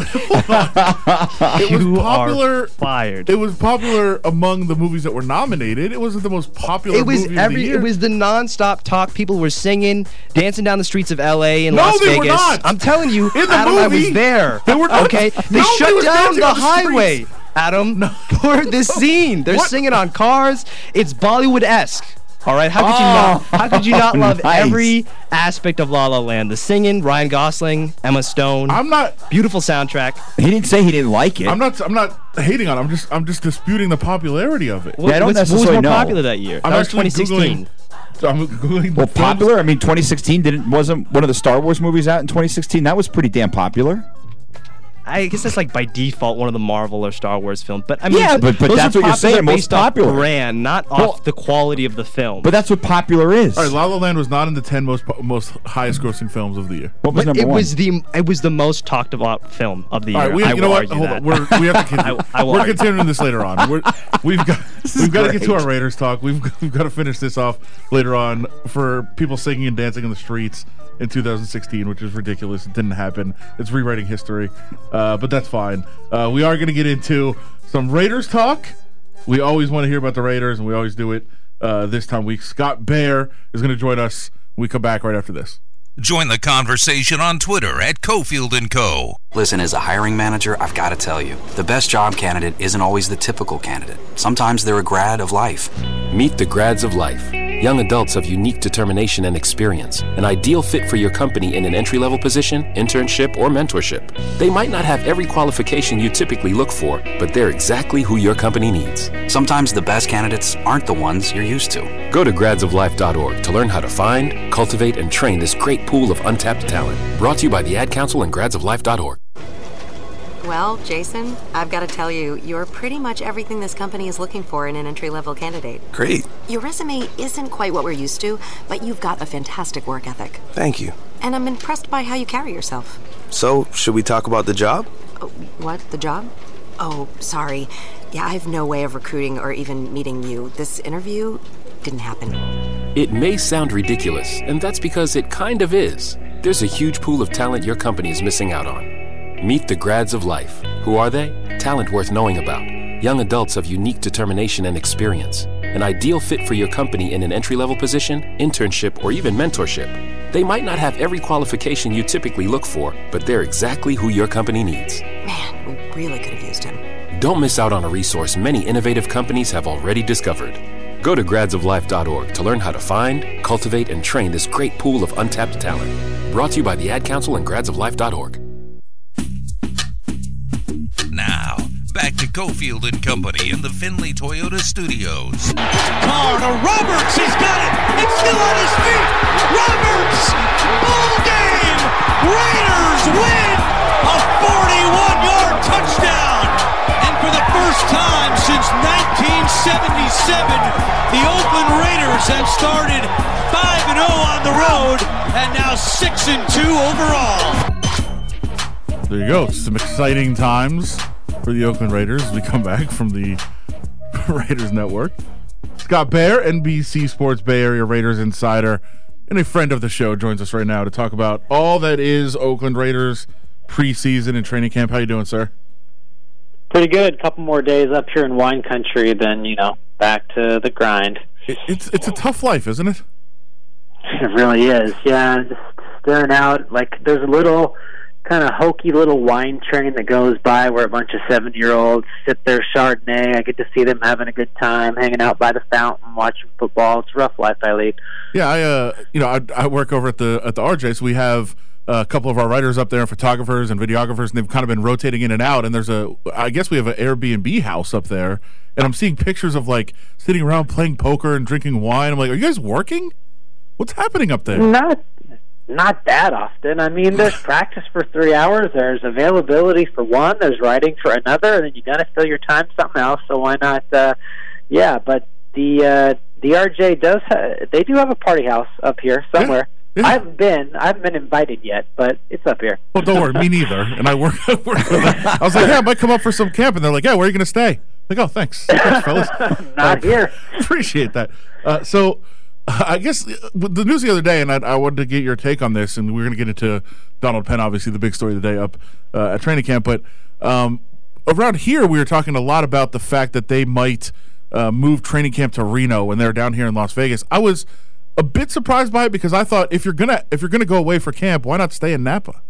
It was you popular. are fired. It was popular among the movies that were nominated. It wasn't the most popular. It was movie every. Of the year. It was the nonstop talk. People were singing, dancing down the streets of L A and No, Las they Vegas. were not. I'm telling you, In the Adam, I movie, was there. they were not. Okay, they Nobody shut was down dancing the on the highway, streets. Adam, for this scene. They're What? singing on cars. It's Bollywood-esque. All right, how could you Oh, not? How could you not love nice. every aspect of La La Land? The singing, Ryan Gosling, Emma Stone. I'm not. Beautiful soundtrack. He didn't say he didn't like it. I'm not. I'm not hating on. it. I'm just. I'm just disputing the popularity of it. What, I don't what's- what was necessarily more know. popular that year? I'm that was actually twenty sixteen. Googling. So I'm googling. well, films. popular. I mean, twenty sixteen didn't wasn't one of the Star Wars movies out in twenty sixteen. That was pretty damn popular. I guess that's like by default one of the Marvel or Star Wars films. But I mean, Yeah, but- but those that's are what you're popular saying, most based off popular. brand, not Well- off the quality of the film. But that's what popular is. All right, La La Land was not in the ten most po- most highest grossing films of the year. What was But number it one? was the it was the most talked about film of the year. All right, we, I you know will what? argue Hold that. on. We're, we have to continue. I- I will We're argue. continuing this later on. We're, we've got We've got to get to our Raiders talk. We've, we've got to finish this off later on for people singing and dancing in the streets in two thousand sixteen, which is ridiculous. It didn't happen. It's rewriting history, uh, but that's fine. Uh, we are going to get into some Raiders talk. We always want to hear about the Raiders, and we always do it uh, this time week. Scott Bair is going to join us when we come back right after this. Join the conversation on Twitter at Cofield and Co. Listen, as a hiring manager, I've got to tell you, the best job candidate isn't always the typical candidate. Sometimes they're a grad of life. Meet the grads of life. Young adults of unique determination and experience. An ideal fit for your company in an entry-level position, internship, or mentorship. They might not have every qualification you typically look for, but they're exactly who your company needs. Sometimes the best candidates aren't the ones you're used to. Go to grads of life dot org to learn how to find, cultivate, and train this great pool of untapped talent. Brought to you by the Ad Council and grads of life dot org. Well, Jason, I've got to tell you, you're pretty much everything this company is looking for in an entry-level candidate. Great. Your resume isn't quite what we're used to, but you've got a fantastic work ethic. Thank you. And I'm impressed by how you carry yourself. So, should we talk about the job? Oh, what? The job? Oh, sorry. Yeah, I have no way of recruiting or even meeting you. This interview didn't happen. It may sound ridiculous, and that's because it kind of is. There's a huge pool of talent your company is missing out on. Meet the grads of life. Who are they? Talent worth knowing about. Young adults of unique determination and experience. An ideal fit for your company in an entry-level position, internship, or even mentorship. They might not have every qualification you typically look for, but they're exactly who your company needs. Man, we really could have used him. Don't miss out on a resource many innovative companies have already discovered. Go to grads of life dot org to learn how to find, cultivate, and train this great pool of untapped talent. Brought to you by the Ad Council and grads of life dot org. Now, back to Cofield and Company in the Findlay Toyota Studios. Carr to Roberts, he's got it! It's still on his feet! Roberts! Ball game! Raiders win! A forty-one-yard touchdown! And for the first time since nineteen seventy-seven, the Oakland Raiders have started five and oh on the road and now six and two overall. There you go. Some exciting times for the Oakland Raiders as we come back from the Raiders Network. Scott Bair, N B C Sports Bay Area Raiders insider, and a friend of the show, joins us right now to talk about all that is Oakland Raiders preseason and training camp. How you doing, sir? Pretty good. A couple more days up here in wine country, then, you know, back to the grind. It, it's it's a tough life, isn't it? It really is. Yeah, just staring out. Like, there's a little kind of hokey little wine train that goes by where a bunch of seven-year-olds sip their Chardonnay. I get to see them having a good time, hanging out by the fountain, watching football. It's a rough life I lead. Yeah, I uh, you know, I, I work over at the at the R J, so we have a couple of our writers up there, and photographers and videographers, and they've kind of been rotating in and out. And there's a, I guess we have an Airbnb house up there, and I'm seeing pictures of like sitting around playing poker and drinking wine. I'm like, are you guys working? What's happening up there? Not. Not that often. I mean, there's practice for three hours. There's availability for one. There's writing for another, and then you got to fill your time something else. So why not? Uh, yeah, but the uh, the R J does. Ha- they do have a party house up here somewhere. Yeah, yeah. I haven't been. I haven't been invited yet, but it's up here. Well, don't worry, me neither. And I work. I, work with that. I was like, yeah, I might come up for some camp, and they're like, yeah, where are you going to stay? I'm like, oh, thanks, thanks fellas. Not uh, here. Appreciate that. Uh, so. I guess the news the other day, and I, I wanted to get your take on this, and we're going to get into Donald Penn, obviously the big story of the day up uh, at training camp. But um, around here, we were talking a lot about the fact that they might uh, move training camp to Reno when they're down here in Las Vegas. I was a bit surprised by it because I thought if you're gonna if you're gonna go away for camp, why not stay in Napa?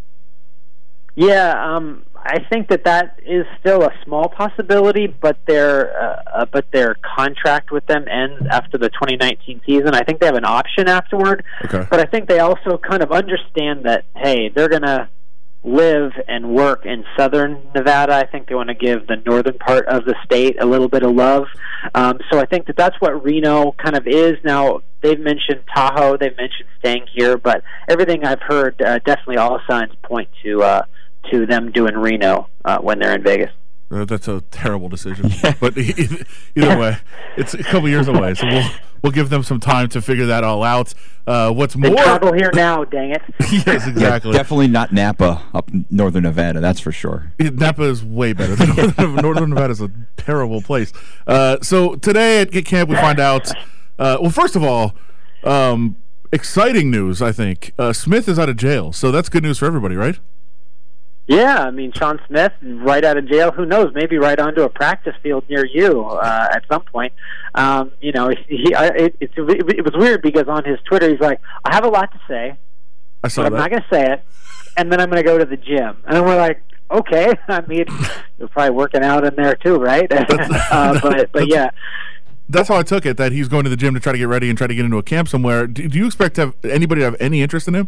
Yeah, um, I think that that is still a small possibility, but their uh, uh, but their contract with them ends after the twenty nineteen season. I think they have an option afterward, okay. But I think they also kind of understand that, hey, they're going to live and work in southern Nevada. I think they want to give the northern part of the state a little bit of love. Um, so I think that that's what Reno kind of is. Now, they've mentioned Tahoe, they've mentioned staying here, but everything I've heard, uh, definitely all signs point to uh, to them doing Reno uh, when they're in Vegas. Uh, that's a terrible decision. But either, either way, it's a couple years away, so we'll we'll give them some time to figure that all out. Uh, what's They more? travel here now, dang it. Yes, exactly. Yeah, definitely not Napa up in northern Nevada, that's for sure. Napa is way better than Northern, Northern Nevada is a terrible place. Uh, so today at Get Camp we find out, uh, well, first of all, um, exciting news, I think. Uh, Smith is out of jail, so that's good news for everybody, right? Yeah, I mean, Sean Smith, right out of jail, who knows, maybe right onto a practice field near you uh, at some point. Um, you know, he, he, I, it, it's, it was weird because on his Twitter, he's like, I have a lot to say, I saw but I'm that. not going to say it, and then I'm going to go to the gym. And we're like, okay, I mean, you're probably working out in there too, right? uh, but, but yeah. That's how I took it, that he's going to the gym to try to get ready and try to get into a camp somewhere. Do, do you expect to have anybody to have any interest in him?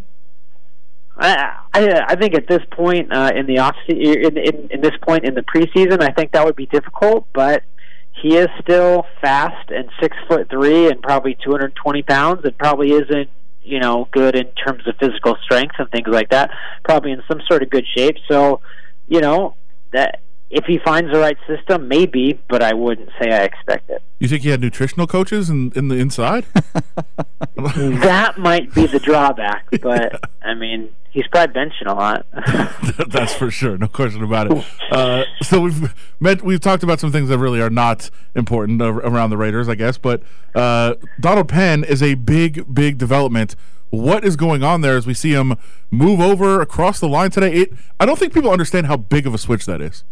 I, I I think at this point uh, in the off in, in in this point in the preseason, I think that would be difficult. But he is still fast and six foot three and probably two hundred twenty pounds, and probably isn't you know good in terms of physical strength and things like that. Probably in some sort of good shape. So you know that if he finds the right system, maybe. But I wouldn't say I expect it. You think he had nutritional coaches in, in the inside? That might be the drawback, but I mean, he's probably benching a lot. That's for sure, no question about it. Uh, so we've met, we've talked about some things that really are not important uh, around the Raiders, I guess. But uh, Donald Penn is a big, big development. What is going on there as we see him move over across the line today? It, I don't think people understand how big of a switch that is.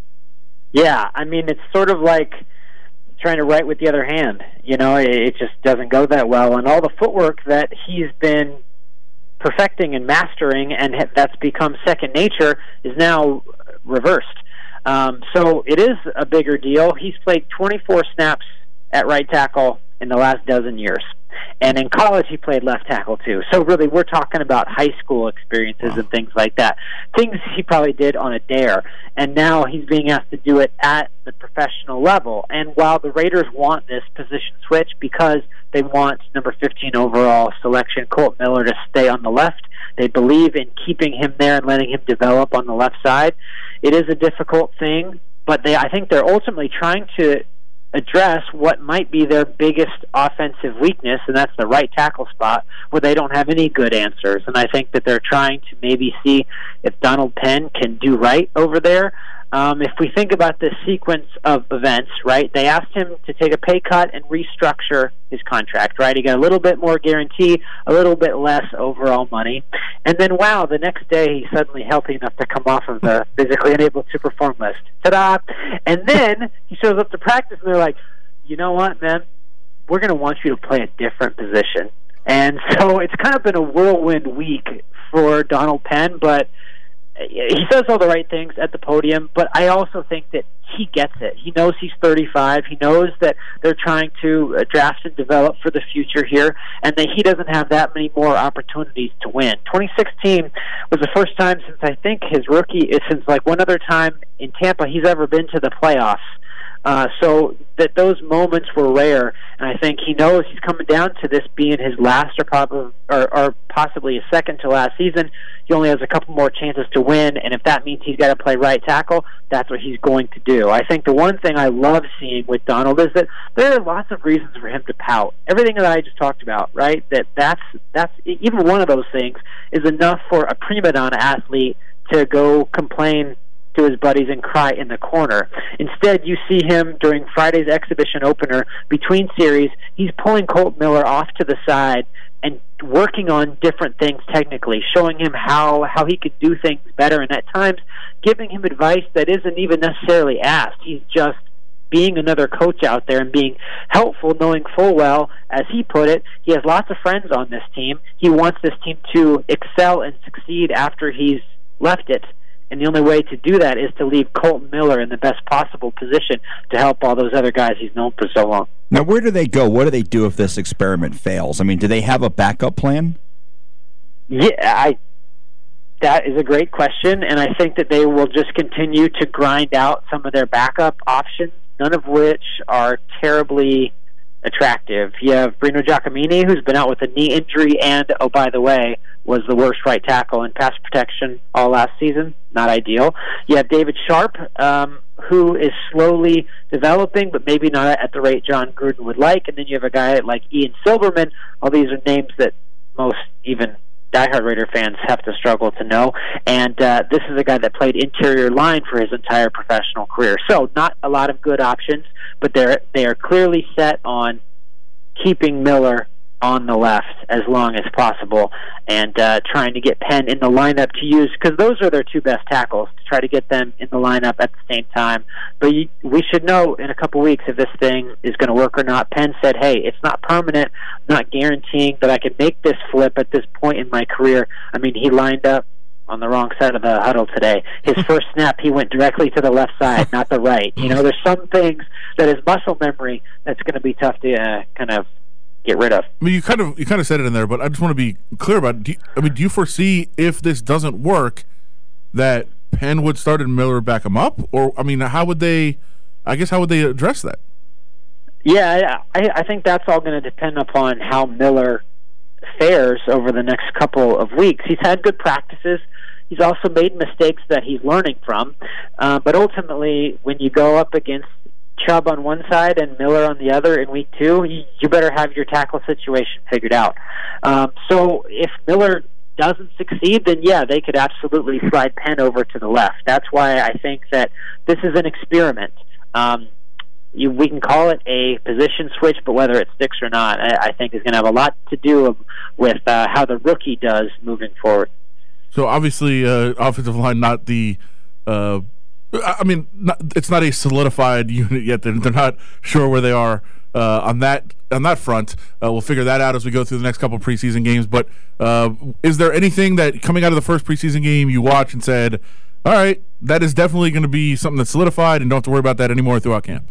Yeah, I mean, it's sort of like trying to write with the other hand. You know, it, it just doesn't go that well. And all the footwork that he's been perfecting and mastering, and ha- that's become second nature, is now reversed. Um, so it is a bigger deal. He's played twenty-four snaps at right tackle in the last dozen years. And in college, he played left tackle, too. So really, we're talking about high school experiences and things like that. Things he probably did on a dare. And now he's being asked to do it at the professional level. And while the Raiders want this position switch because they want number fifteen overall selection, Colt Miller, to stay on the left, they believe in keeping him there and letting him develop on the left side. It is a difficult thing, but they I think they're ultimately trying to address what might be their biggest offensive weakness, and that's the right tackle spot, where they don't have any good answers. And I think that they're trying to maybe see if Donald Penn can do right over there. Um, if we think about this sequence of events, right, they asked him to take a pay cut and restructure his contract, right? He got a little bit more guarantee, a little bit less overall money. And then, wow, the next day he's suddenly healthy enough to come off of the physically unable to perform list. Ta-da! And then he shows up to practice and they're like, you know what, man? We're going to want you to play a different position. And so it's kind of been a whirlwind week for Donald Penn, but he says all the right things at the podium, but I also think that he gets it. He knows he's thirty-five. He knows that they're trying to uh, draft and develop for the future here, and that he doesn't have that many more opportunities to win. twenty sixteen was the first time since I think his rookie, since like one other time in Tampa, he's ever been to the playoffs. Uh, so that those moments were rare, and I think he knows he's coming down to this being his last or, probably, or, or possibly his second to last season. He only has a couple more chances to win, and if that means he's got to play right tackle, that's what he's going to do. I think the one thing I love seeing with Donald is that there are lots of reasons for him to pout. Everything that I just talked about, right? That that's that's even one of those things is enough for a prima donna athlete to go complain to his buddies and cry in the corner. Instead, you see him during Friday's exhibition opener between series. He's pulling Colt Miller off to the side and working on different things technically, showing him how, how he could do things better, and at times giving him advice that isn't even necessarily asked. He's just being another coach out there and being helpful, knowing full well, as he put it, he has lots of friends on this team. He wants this team to excel and succeed after he's left it. And the only way to do that is to leave Colt Miller in the best possible position to help all those other guys he's known for so long. Now, where do they go? What do they do if this experiment fails? I mean, do they have a backup plan? Yeah, I, that is a great question, and I think that they will just continue to grind out some of their backup options, none of which are terribly attractive. You have Bruno Giacomini, who's been out with a knee injury, and, oh, by the way, was the worst right tackle in pass protection all last season. Not ideal. You have David Sharp, um, who is slowly developing, but maybe not at the rate John Gruden would like. And then you have a guy like Ian Silverman. All these are names that most even diehard Raider fans have to struggle to know. And uh, this is a guy that played interior line for his entire professional career. So not a lot of good options, but they're they are clearly set on keeping Miller on the left as long as possible and uh, trying to get Penn in the lineup to use, because those are their two best tackles, to try to get them in the lineup at the same time. But you, we should know in a couple weeks if this thing is going to work or not. Penn said, hey, it's not permanent. I'm not guaranteeing that I can make this flip at this point in my career. I mean, he lined up on the wrong side of the huddle today. His first snap, he went directly to the left side, not the right. You know, there's some things that is muscle memory that's going to be tough to uh, kind of get rid of. I mean, you kind of you kind of said it in there, but I just want to be clear about it. Do you, I mean, do you foresee if this doesn't work that Penn would start and Miller back him up, or I mean, how would they? I guess how would they address that? Yeah, I, I think that's all going to depend upon how Miller fares over the next couple of weeks. He's had good practices. He's also made mistakes that he's learning from. Uh, but ultimately, when you go up against Chubb on one side and Miller on the other in week two, you, you better have your tackle situation figured out. Um, so if Miller doesn't succeed, then yeah, they could absolutely slide Penn over to the left. That's why I think that this is an experiment. Um, you, we can call it a position switch, but whether it sticks or not, I, I think is going to have a lot to do with uh, how the rookie does moving forward. So obviously, uh, offensive line, not the uh, I mean, not, it's not a solidified unit yet. They're, they're not sure where they are uh, on that on that front. Uh, we'll figure that out as we go through the next couple of preseason games. But uh, is there anything that coming out of the first preseason game you watched and said, all right, that is definitely going to be something that's solidified and don't have to worry about that anymore throughout camp?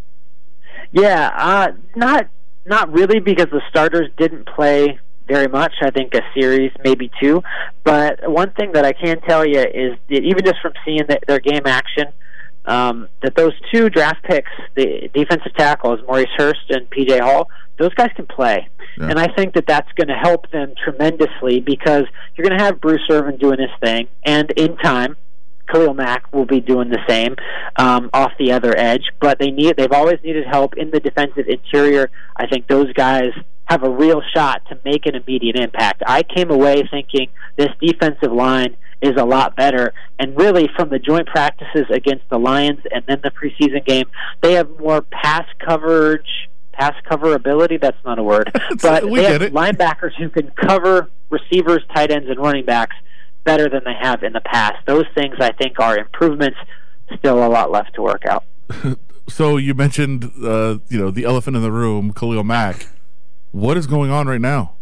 Yeah, uh, not not really, because the starters didn't play very much. I think a series, maybe two. But one thing that I can tell you is that even just from seeing the, their game action, um, that those two draft picks, the defensive tackles, Maurice Hurst and P J Hall, those guys can play. Yeah. And I think that that's going to help them tremendously, because you're going to have Bruce Irvin doing his thing, and in time, Khalil Mack will be doing the same um, off the other edge. But they need, they've always needed help in the defensive interior. I think those guys have a real shot to make an immediate impact. I came away thinking this defensive line is a lot better, and really from the joint practices against the Lions and then the preseason game, they have more pass coverage, pass cover ability, that's not a word, but we they get have it. linebackers who can cover receivers, tight ends, and running backs better than they have in the past. Those things, I think, are improvements. Still a lot left to work out. So you mentioned uh, you know, the elephant in the room, Khalil Mack. What is going on right now?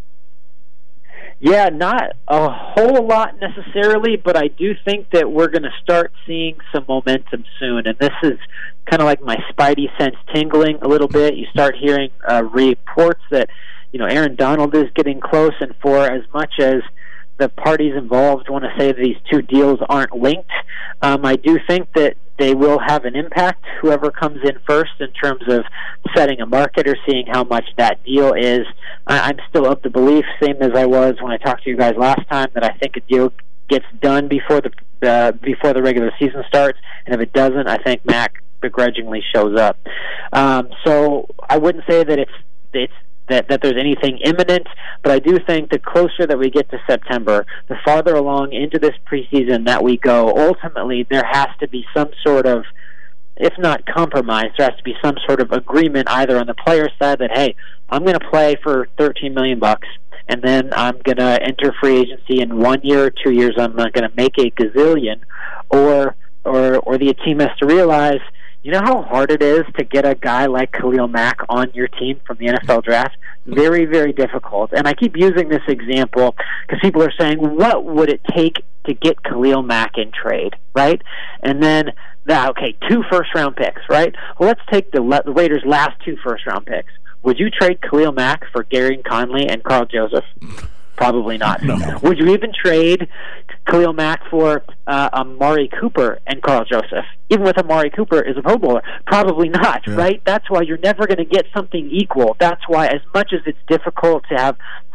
Yeah, not a whole lot necessarily, but I do think that we're going to start seeing some momentum soon. And this is kind of like my spidey sense tingling a little bit. You start hearing uh, reports that, you know, Aaron Donald is getting close, and for as much as the parties involved want to say that these two deals aren't linked, um, I do think that they will have an impact, whoever comes in first, in terms of setting a market or seeing how much that deal is. I, I'm still of the belief, same as I was when I talked to you guys last time, that I think a deal gets done before the uh, before the regular season starts, and if it doesn't, I think Mac begrudgingly shows up. Um, so I wouldn't say that it's it's That, that there's anything imminent, but I do think the closer that we get to September, the farther along into this preseason that we go, ultimately there has to be some sort of, if not compromise, there has to be some sort of agreement either on the player side that, hey, I'm going to play for thirteen million bucks, and then I'm going to enter free agency in one year or two years, I'm not going to make a gazillion, or or or the team has to realize, you know how hard it is to get a guy like Khalil Mack on your team from the N F L draft? Very, very difficult. And I keep using this example because people are saying, what would it take to get Khalil Mack in trade, right? And then, okay, two first-round picks, right? Well, let's take the, the Raiders' last two first-round picks. Would you trade Khalil Mack for Gary Conley and Carl Joseph? Probably not. No. Would you even trade Khalil Mack for uh, Amari Cooper and Carl Joseph? Even with Amari Cooper as a Pro Bowler? Probably not, yeah. Right? That's why you're never going to get something equal. That's why, as much as it's difficult to have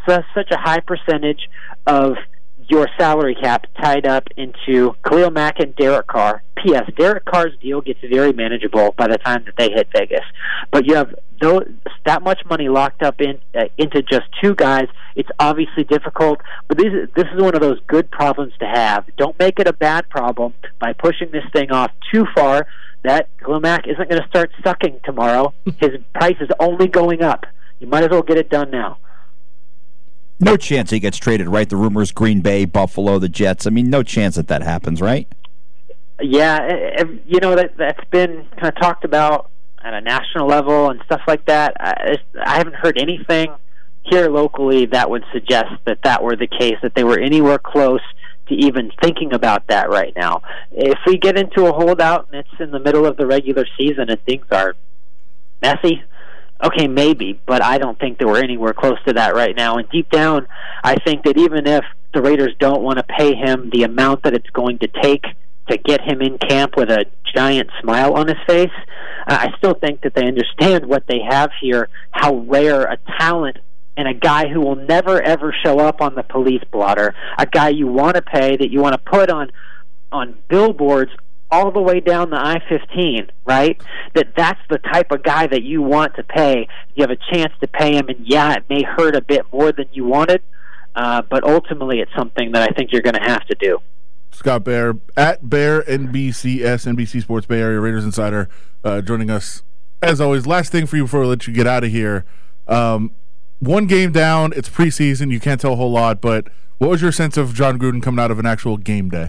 su- such a high percentage of your salary cap tied up into Khalil Mack and Derek Carr. P S. Derek Carr's deal gets very manageable by the time that they hit Vegas. But you have those, that much money locked up in uh, into just two guys. It's obviously difficult, but this is, this is one of those good problems to have. Don't make it a bad problem by pushing this thing off too far. That Khalil Mack isn't going to start sucking tomorrow. His price is only going up. You might as well get it done now. No chance he gets traded, right? The rumors, Green Bay, Buffalo, the Jets. I mean, no chance that that happens, right? Yeah, you know, that, that's been kind of talked about at a national level and stuff like that. I, I haven't heard anything here locally that would suggest that that were the case, that they were anywhere close to even thinking about that right now. If we get into a holdout and it's in the middle of the regular season and things are messy, okay, maybe, but I don't think that we're anywhere close to that right now. And deep down, I think that even if the Raiders don't want to pay him the amount that it's going to take to get him in camp with a giant smile on his face, I still think that they understand what they have here, how rare a talent and a guy who will never, ever show up on the police blotter, a guy you want to pay, that you want to put on on billboards all the way down the I fifteen, right? That that's the type of guy that you want to pay. You have a chance to pay him, and yeah, it may hurt a bit more than you wanted, uh, but ultimately it's something that I think you're going to have to do. Scott Bair, at Bear N B C S, N B C Sports Bay Area Raiders Insider, uh, joining us. As always, last thing for you before we let you get out of here. Um, one game down, it's preseason, you can't tell a whole lot, but what was your sense of Jon Gruden coming out of an actual game day?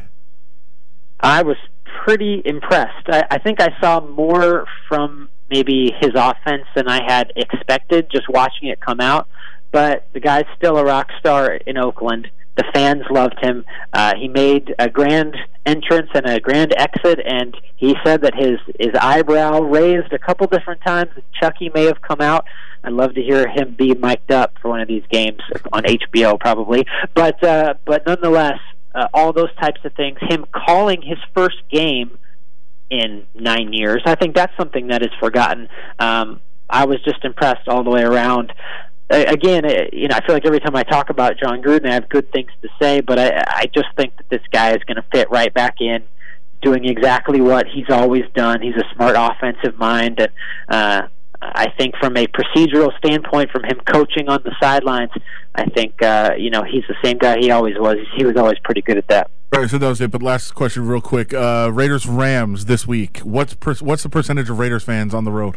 I was pretty impressed. I, I think I saw more from maybe his offense than I had expected just watching it come out, but the guy's still a rock star in Oakland. The fans loved him. Uh, he made a grand entrance and a grand exit, and he said that his, his eyebrow raised a couple different times. Chucky may have come out. I'd love to hear him be mic'd up for one of these games on H B O probably. But uh, but nonetheless, uh, all those types of things, him calling his first game in nine years, I think that's something that is forgotten. Um, I was just impressed all the way around. Again, you know, I feel like every time I talk about Jon Gruden, I have good things to say, but I, I just think that this guy is going to fit right back in, doing exactly what he's always done. He's a smart offensive mind, and uh, I think from a procedural standpoint, from him coaching on the sidelines, I think uh, you know he's the same guy he always was. He was always pretty good at that. All right, so that was it. But last question, real quick: uh, Raiders Rams this week. What's per- what's the percentage of Raiders fans on the road?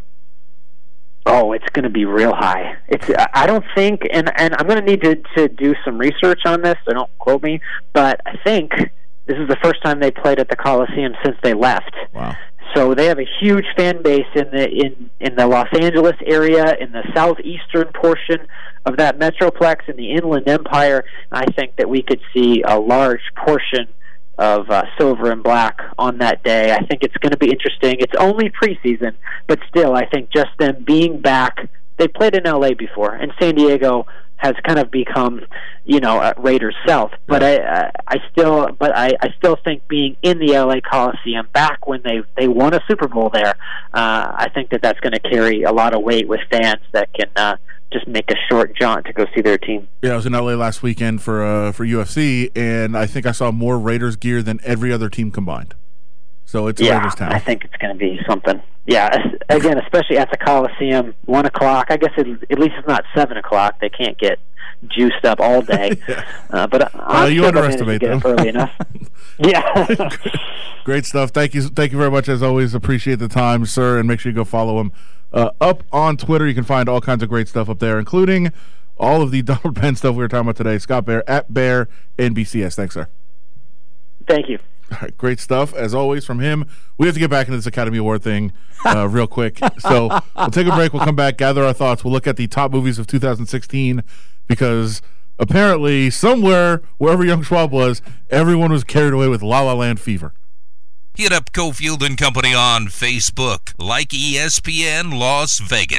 Oh, it's going to be real high. It's I don't think, and, and I'm going to need to, to do some research on this, so don't quote me, but I think this is the first time they played at the Coliseum since they left. Wow. So they have a huge fan base in the in, in the Los Angeles area, in the southeastern portion of that metroplex, in the Inland Empire. I think that we could see a large portion of uh, silver and black on that day. I think it's going to be interesting. It's only preseason, but still, I think just them being back. They played in L A before, and San Diego has kind of become, you know, uh, Raiders South. But I, uh, I still, but I, I still think being in the L A Coliseum back when they they won a Super Bowl there, uh, I think that that's going to carry a lot of weight with fans that can uh, just make a short jaunt to go see their team. Yeah, I was in L A last weekend for uh, for U F C, and I think I saw more Raiders gear than every other team combined. So it's yeah, Raiders town. I think it's going to be something. Yeah, again, especially at the Coliseum, one o'clock. I guess it, at least it's not seven o'clock. They can't get juiced up all day. yeah. uh, but uh, you underestimate them. Early enough. Yeah. Great stuff. Thank you. Thank you very much. As always, appreciate the time, sir. And make sure you go follow him uh, up on Twitter. You can find all kinds of great stuff up there, including all of the Donald Penn stuff we were talking about today. Scott Bair at Bear N B C S. Thanks, sir. Thank you. All right, great stuff, as always, from him. We have to get back into this Academy Award thing uh, real quick. So we'll take a break. We'll come back, gather our thoughts. We'll look at the top movies of two thousand sixteen because apparently somewhere, wherever Young Schwab was, everyone was carried away with La La Land fever. Hit up Cofield and Company on Facebook, like E S P N Las Vegas.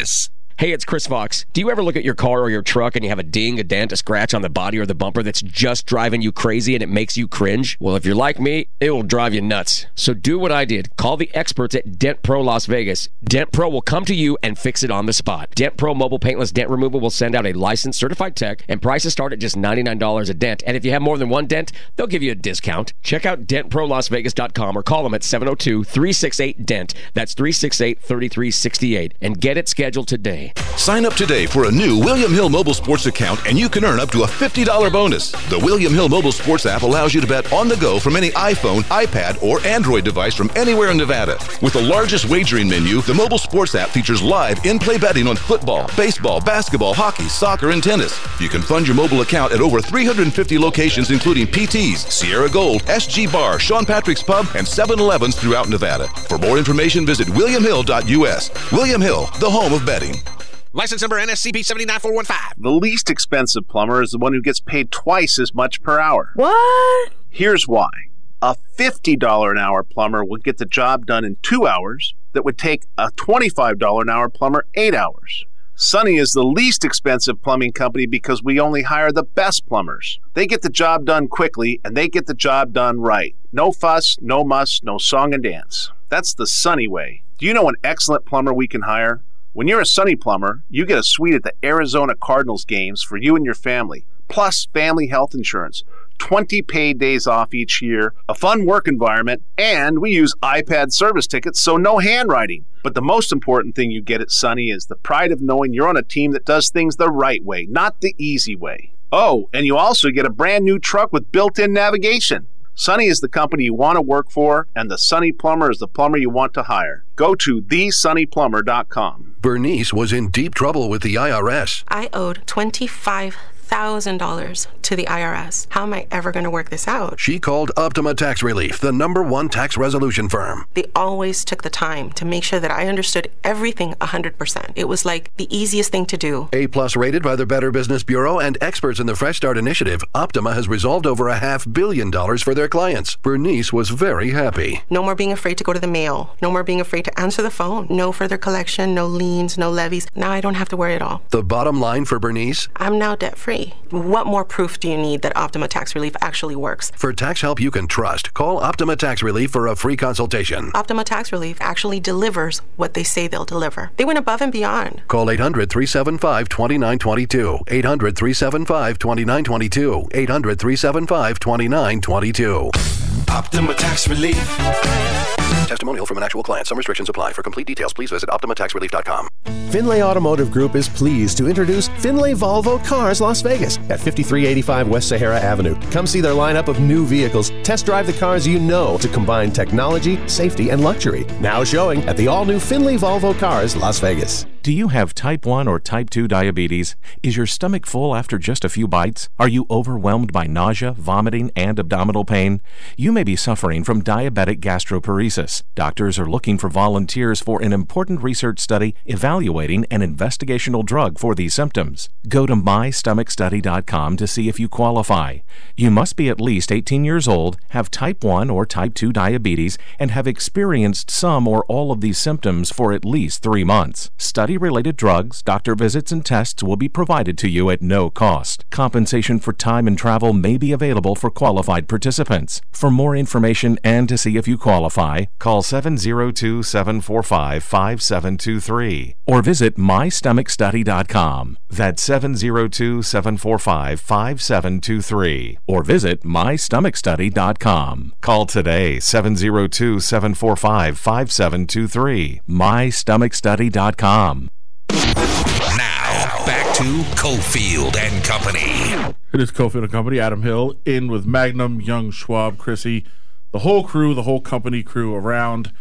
Hey, it's Chris Fox. Do you ever look at your car or your truck and you have a ding, a dent, a scratch on the body or the bumper that's just driving you crazy and it makes you cringe? Well, if you're like me, it will drive you nuts. So do what I did. Call the experts at Dent Pro Las Vegas. Dent Pro will come to you and fix it on the spot. Dent Pro Mobile Paintless Dent Removal will send out a licensed certified tech, and prices start at just ninety-nine dollars a dent. And if you have more than one dent, they'll give you a discount. Check out dent pro las vegas dot com or call them at seven oh two, three six eight, D E N T. That's three six eight, three three six eight. And get it scheduled today. Sign up today for a new William Hill Mobile Sports account and you can earn up to a fifty dollars bonus. The William Hill Mobile Sports app allows you to bet on the go from any iPhone, iPad, or Android device from anywhere in Nevada. With the largest wagering menu, the mobile sports app features live in-play betting on football, baseball, basketball, hockey, soccer, and tennis. You can fund your mobile account at over three hundred fifty locations including P T's, Sierra Gold, S G Bar, Sean Patrick's Pub, and seven elevens throughout Nevada. For more information, visit william hill dot u s. William Hill, the home of betting. License number N S C P seven nine four one five. The least expensive plumber is the one who gets paid twice as much per hour. What? Here's why. A fifty dollars an hour plumber would get the job done in two hours that would take a twenty-five dollars an hour plumber eight hours. Sunny is the least expensive plumbing company because we only hire the best plumbers. They get the job done quickly and they get the job done right. No fuss, no muss, no song and dance. That's the Sunny way. Do you know an excellent plumber we can hire? When you're a Sunny plumber, you get a suite at the Arizona Cardinals games for you and your family, plus family health insurance, twenty paid days off each year, a fun work environment, and we use iPad service tickets, so no handwriting. But the most important thing you get at Sunny is the pride of knowing you're on a team that does things the right way, not the easy way. Oh, and you also get a brand new truck with built-in navigation. Sunny is the company you want to work for, and the Sunny plumber is the plumber you want to hire. Go to the sunny plumber dot com. Bernice was in deep trouble with the I R S. I owed twenty-five thousand dollars to the I R S. How am I ever going to work this out? She called Optima Tax Relief, the number one tax resolution firm. They always took the time to make sure that I understood everything one hundred percent. It was like the easiest thing to do. A-plus rated by the Better Business Bureau and experts in the Fresh Start Initiative, Optima has resolved over a half billion dollars for their clients. Bernice was very happy. No more being afraid to go to the mail. No more being afraid to answer the phone. No further collection, no liens, no levies. Now I don't have to worry at all. The bottom line for Bernice? I'm now debt-free. What more proof do you need that Optima Tax Relief actually works? For tax help you can trust, call Optima Tax Relief for a free consultation. Optima Tax Relief actually delivers what they say they'll deliver. They went above and beyond. Call eight hundred, three seven five, two nine two two. eight hundred, three seven five, two nine two two. eight hundred, three seven five, two nine two two. Optima Tax Relief. Testimonial from an actual client. Some restrictions apply. For complete details, please visit optima tax relief dot com. Finlay Automotive Group is pleased to introduce Finlay Volvo Cars Las Vegas at fifty-three eighty-five West Sahara Avenue. Come see their lineup of new vehicles. Test drive the cars you know to combine technology, safety, and luxury. Now showing at the all-new Finlay Volvo Cars Las Vegas. Do you have type one or type two diabetes? Is your stomach full after just a few bites? Are you overwhelmed by nausea, vomiting, and abdominal pain? You may be suffering from diabetic gastroparesis. Doctors are looking for volunteers for an important research study evaluating an investigational drug for these symptoms. Go to my stomach study dot com to see if you qualify. You must be at least eighteen years old, have type one or type two diabetes, and have experienced some or all of these symptoms for at least three months. Study-related drugs, doctor visits, and tests will be provided to you at no cost. Compensation for time and travel may be available for qualified participants. For more information and to see if you qualify, call seven oh two, seven four five, five seven two three or visit my stomach study dot com. That's seven oh two, seven four five, five seven two three or visit my stomach study dot com. Call today, seven oh two, seven four five, five seven two three, my stomach study dot com. Now, back to Cofield and Company. It is Cofield and Company. Adam Hill in with Magnum, Young, Schwab, Chrissy, the whole crew, the whole company crew around.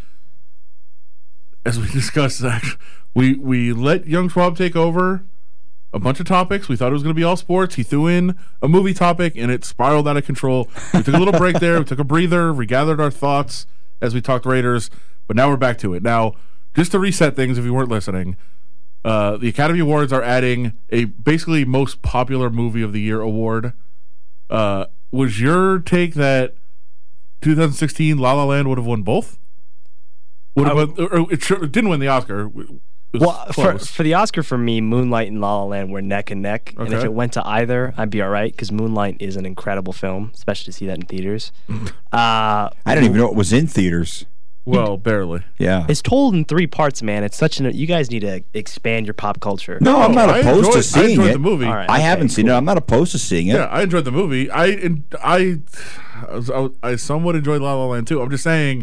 As we discussed, we we let Young Schwab take over a bunch of topics. We thought it was going to be all sports. He threw in a movie topic, and it spiraled out of control. We took a little break there. We took a breather, regathered our thoughts as we talked Raiders, but now we're back to it. Now, just to reset things, if you weren't listening, uh, the Academy Awards are adding a basically most popular movie of the year award. Uh, was your take that twenty sixteen La La Land would have won both? Would have won, or it, sure, it didn't win the Oscar. was Well, for, close. for the Oscar for me, Moonlight and La La Land were neck and neck. And if Okay. it went to either, I'd be all right because Moonlight is an incredible film, especially to see that in theaters. uh, I didn't even know it was in theaters. Well, barely. Yeah. It's told in three parts, man. It's such an. You guys need to expand your pop culture. No, I'm not I opposed enjoyed- to I seeing enjoyed it. the movie. All right, I okay, haven't seen cool. it. I'm not opposed to seeing it. Yeah, I enjoyed the movie. I I I, was- I somewhat enjoyed La La Land too. I'm just saying,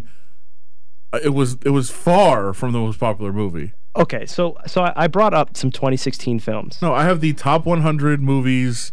uh, it was it was far from the most popular movie. Okay, so so I I brought up some twenty sixteen films. No, I have the top one hundred movies,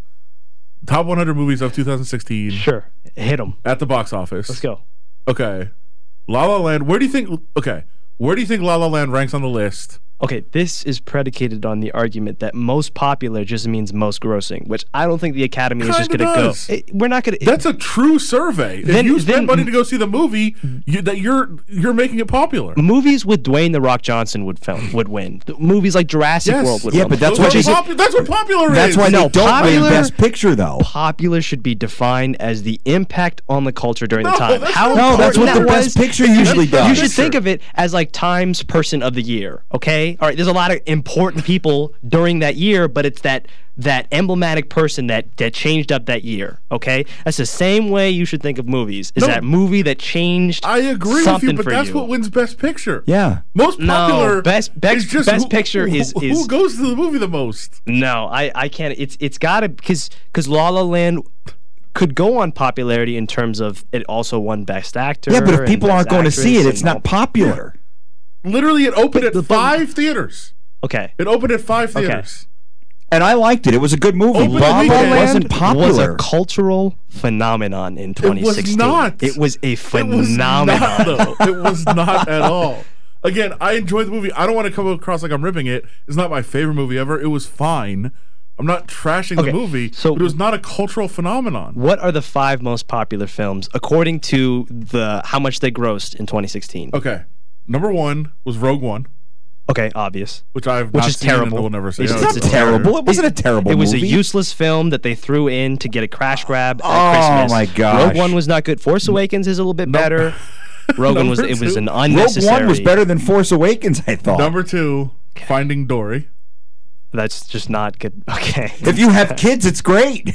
top one hundred movies of two thousand sixteen. Sure, hit them at the box office. Let's go. Okay, La La Land. Where do you think? Okay, where do you think La La Land ranks on the list? Okay, this is predicated on the argument that most popular just means most grossing, which I don't think the Academy is just Kinda going to go. does. It- we're not going to. That's a true survey. If Then- you spend then- money to go see the movie, you, that you're you're making it popular. Movies with Dwayne the Rock Johnson would film would win. The movies like Jurassic Yes. World would Yeah, win. but that's Those what are they- popu- that's what popular That's is. why No, they don't popular- win Best Picture, though. Popular should be defined as the impact on the culture during No, the time. that's How not- No, that's what important the that Best was- Picture usually That's does. You should Picture. think of it as like Times Person of the Year. Okay, all right. There's a lot of important people during that year, but it's that that emblematic person that that changed up that year. Okay, that's the same way you should think of movies. Is No. that movie that changed? I agree with something you, but for that's you. what wins Best Picture. Yeah. Most popular. No, best best, is just best who- picture who, is who is goes to the movie the most. no. I I can't. It's it's got to because because La La Land could go on popularity in terms of it also won Best Actor. Yeah, but if and people Best aren't going to see it, Actress it's and not all- popular. Literally, it opened But- at but- five theaters. Okay. It opened at five Okay. theaters. And I liked it. It was a good movie. Open the La La weekend wasn't was a popular. cultural phenomenon in twenty sixteen. not. It was a It was phenomenon. not, though. It was not at all. Again, I enjoyed the movie. I don't want to come across like I'm ripping it. It's not my favorite movie ever. It was fine. I'm not trashing Okay, the movie, so- but it was not a cultural phenomenon. What are the five most popular films according to the how much they grossed in twenty sixteen? Okay, number one was Rogue One, Okay, obvious. which I've Which not is seen and terrible. will never see. It's- No, It's it's not a terrible. It wasn't a terrible It was movie. a useless film that they threw in to get a crash grab at Oh, Christmas. my gosh. Rogue One was not good. Force Awakens is a little bit better. Rogan was Number it was two. an Rogue unnecessary. Rogue One was better than Force Awakens, I thought. Number two, Finding Dory. That's just not good. Okay. If you have kids, it's great.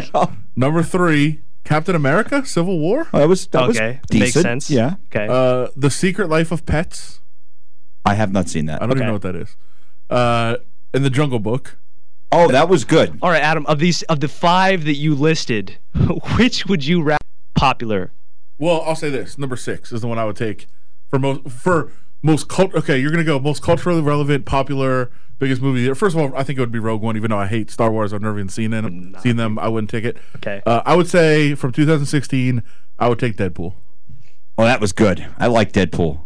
Number three, Captain America: Civil War. Oh, that was that Okay, was makes decent. sense. Yeah, Okay. Uh, The Secret Life of Pets. I have not seen that. I don't Okay. even know what that is. Uh, in The Jungle Book. Oh, that was good. All right, Adam. Of these, of the five that you listed, which would you rate popular? Well, I'll say this: number six is the one I would take for most for most cult. Okay, you're gonna go most culturally relevant, popular, biggest movie. First of all, I think it would be Rogue One, even though I hate Star Wars. I've never even seen them. Seen them, I wouldn't take it. Okay. Uh, I would say from two thousand sixteen, I would take Deadpool. Oh, that was good. I like Deadpool.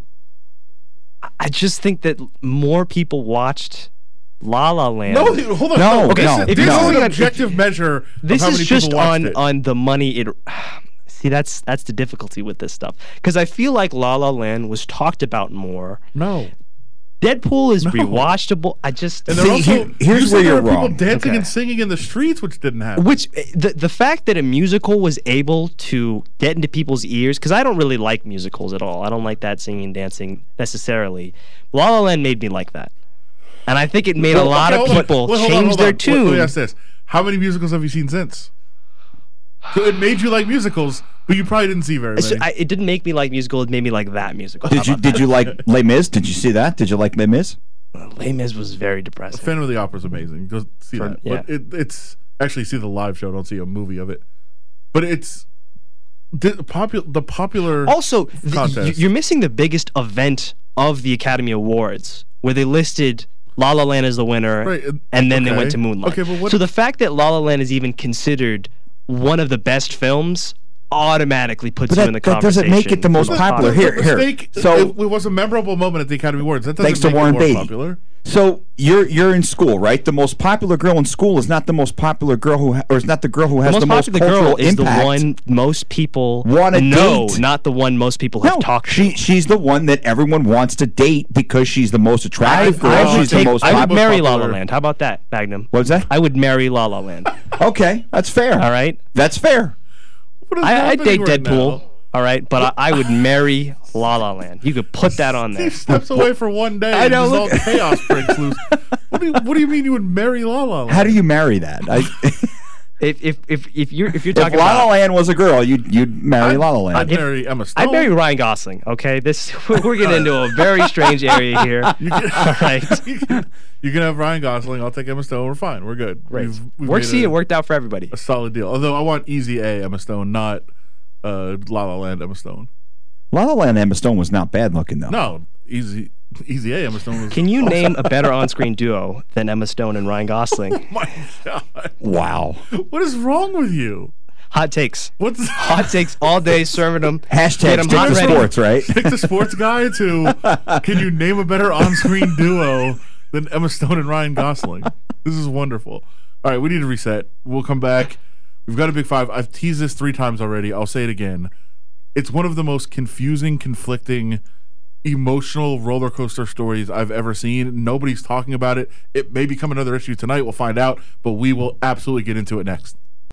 I just think that more people watched La La Land. No, th- hold on. No, okay, no, this, if this you're is going an on- objective measure. Of This how is many just people watched on it. on the money. It see that's that's the difficulty with this stuff because I feel like La La Land was talked about more. No. Deadpool is No. rewatchable. I just And then See, also, here- here's you said where there you're were people wrong. dancing Okay. and singing in the streets, which didn't happen. Which the the fact that a musical was able to get into people's ears, because I don't really like musicals at all. I don't like that singing and dancing necessarily. La La Land made me like that, and I think it made Well, a lot okay, of hold on. people Wait, hold on, change hold their on. Let- tune. Let me ask this: how many musicals have you seen since? So it made you like musicals, but you probably didn't see very It's- many. I- it didn't make me like musical. It made me like that musical. Did you did you like Les Mis? Did you see that? Did you like Les Mis? Les Mis was very depressing. Phantom of the Opera is amazing. Go see For- that. yeah. But it, it's actually see the live show. Don't see a movie of it. But it's the popular. The popular. Also, the, contest. you're missing the biggest event of the Academy Awards, where they listed La La Land as the winner, Right, and- and then they okay. went to Moonlight. Okay, but what- So the fact that La La Land is even considered one of the best films automatically puts But you that- in the that doesn't conversation. make it the most for popular. The Here, here. mistake- So- it, it was a memorable moment at the Academy Awards. That doesn't Thanks to make Warren it more Beatty. popular. So you're you're in school, right? The most popular girl in school is not the most popular girl who, ha- or is not the girl who The has most the most popular cultural girl is impact. the one most people Wanna know, date. not the one most people have No, talked to. she she's the one that everyone wants to date because she's the most I, attractive girl. I would, she's take, the most I would popular. marry La La Land. How about that, Magnum? What was that? I would marry La La Land. Okay, that's fair. All right. That's fair. What is I, I'd happening date right Deadpool. now? All right, but I, I would marry La La Land. You could put that on there. He steps away for one day. I know, And look- just all chaos breaks loose. What do you What do you mean you would marry La La Land? How do you marry that? I, If if if if you're if you're if talking La about La Land was a girl, you'd you'd marry La La Land. I'd marry Emma Stone. I'd marry Ryan Gosling. Okay, this we're getting into a very strange area here. You can, All right, you, can, you can have Ryan Gosling. I'll take Emma Stone. We're fine. We're good. Great. We've, we've We're made seeing a, it worked out for everybody. a solid deal. Although I want Easy A Emma Stone, not uh, La La Land Emma Stone. La La Land Emma Stone was not bad looking though. No, Easy Easy A Emma Stone was. Can you name a better on-screen duo than Emma Stone and Ryan Gosling? Oh my God! Wow. What is wrong with you? Hot takes. What's Hot takes all day, serving them. Hashtag Get 'em stick hot to ready. sports, right? Stick to sports guy to can you name a better on-screen duo than Emma Stone and Ryan Gosling? This is wonderful. All right, we need to reset. We'll come back. We've got a big five. I've teased this three times already. I'll say it again. It's one of the most confusing, conflicting, emotional roller coaster stories I've ever seen. Nobody's talking about it. It may become another issue tonight. We'll find out, but we will absolutely get into it next.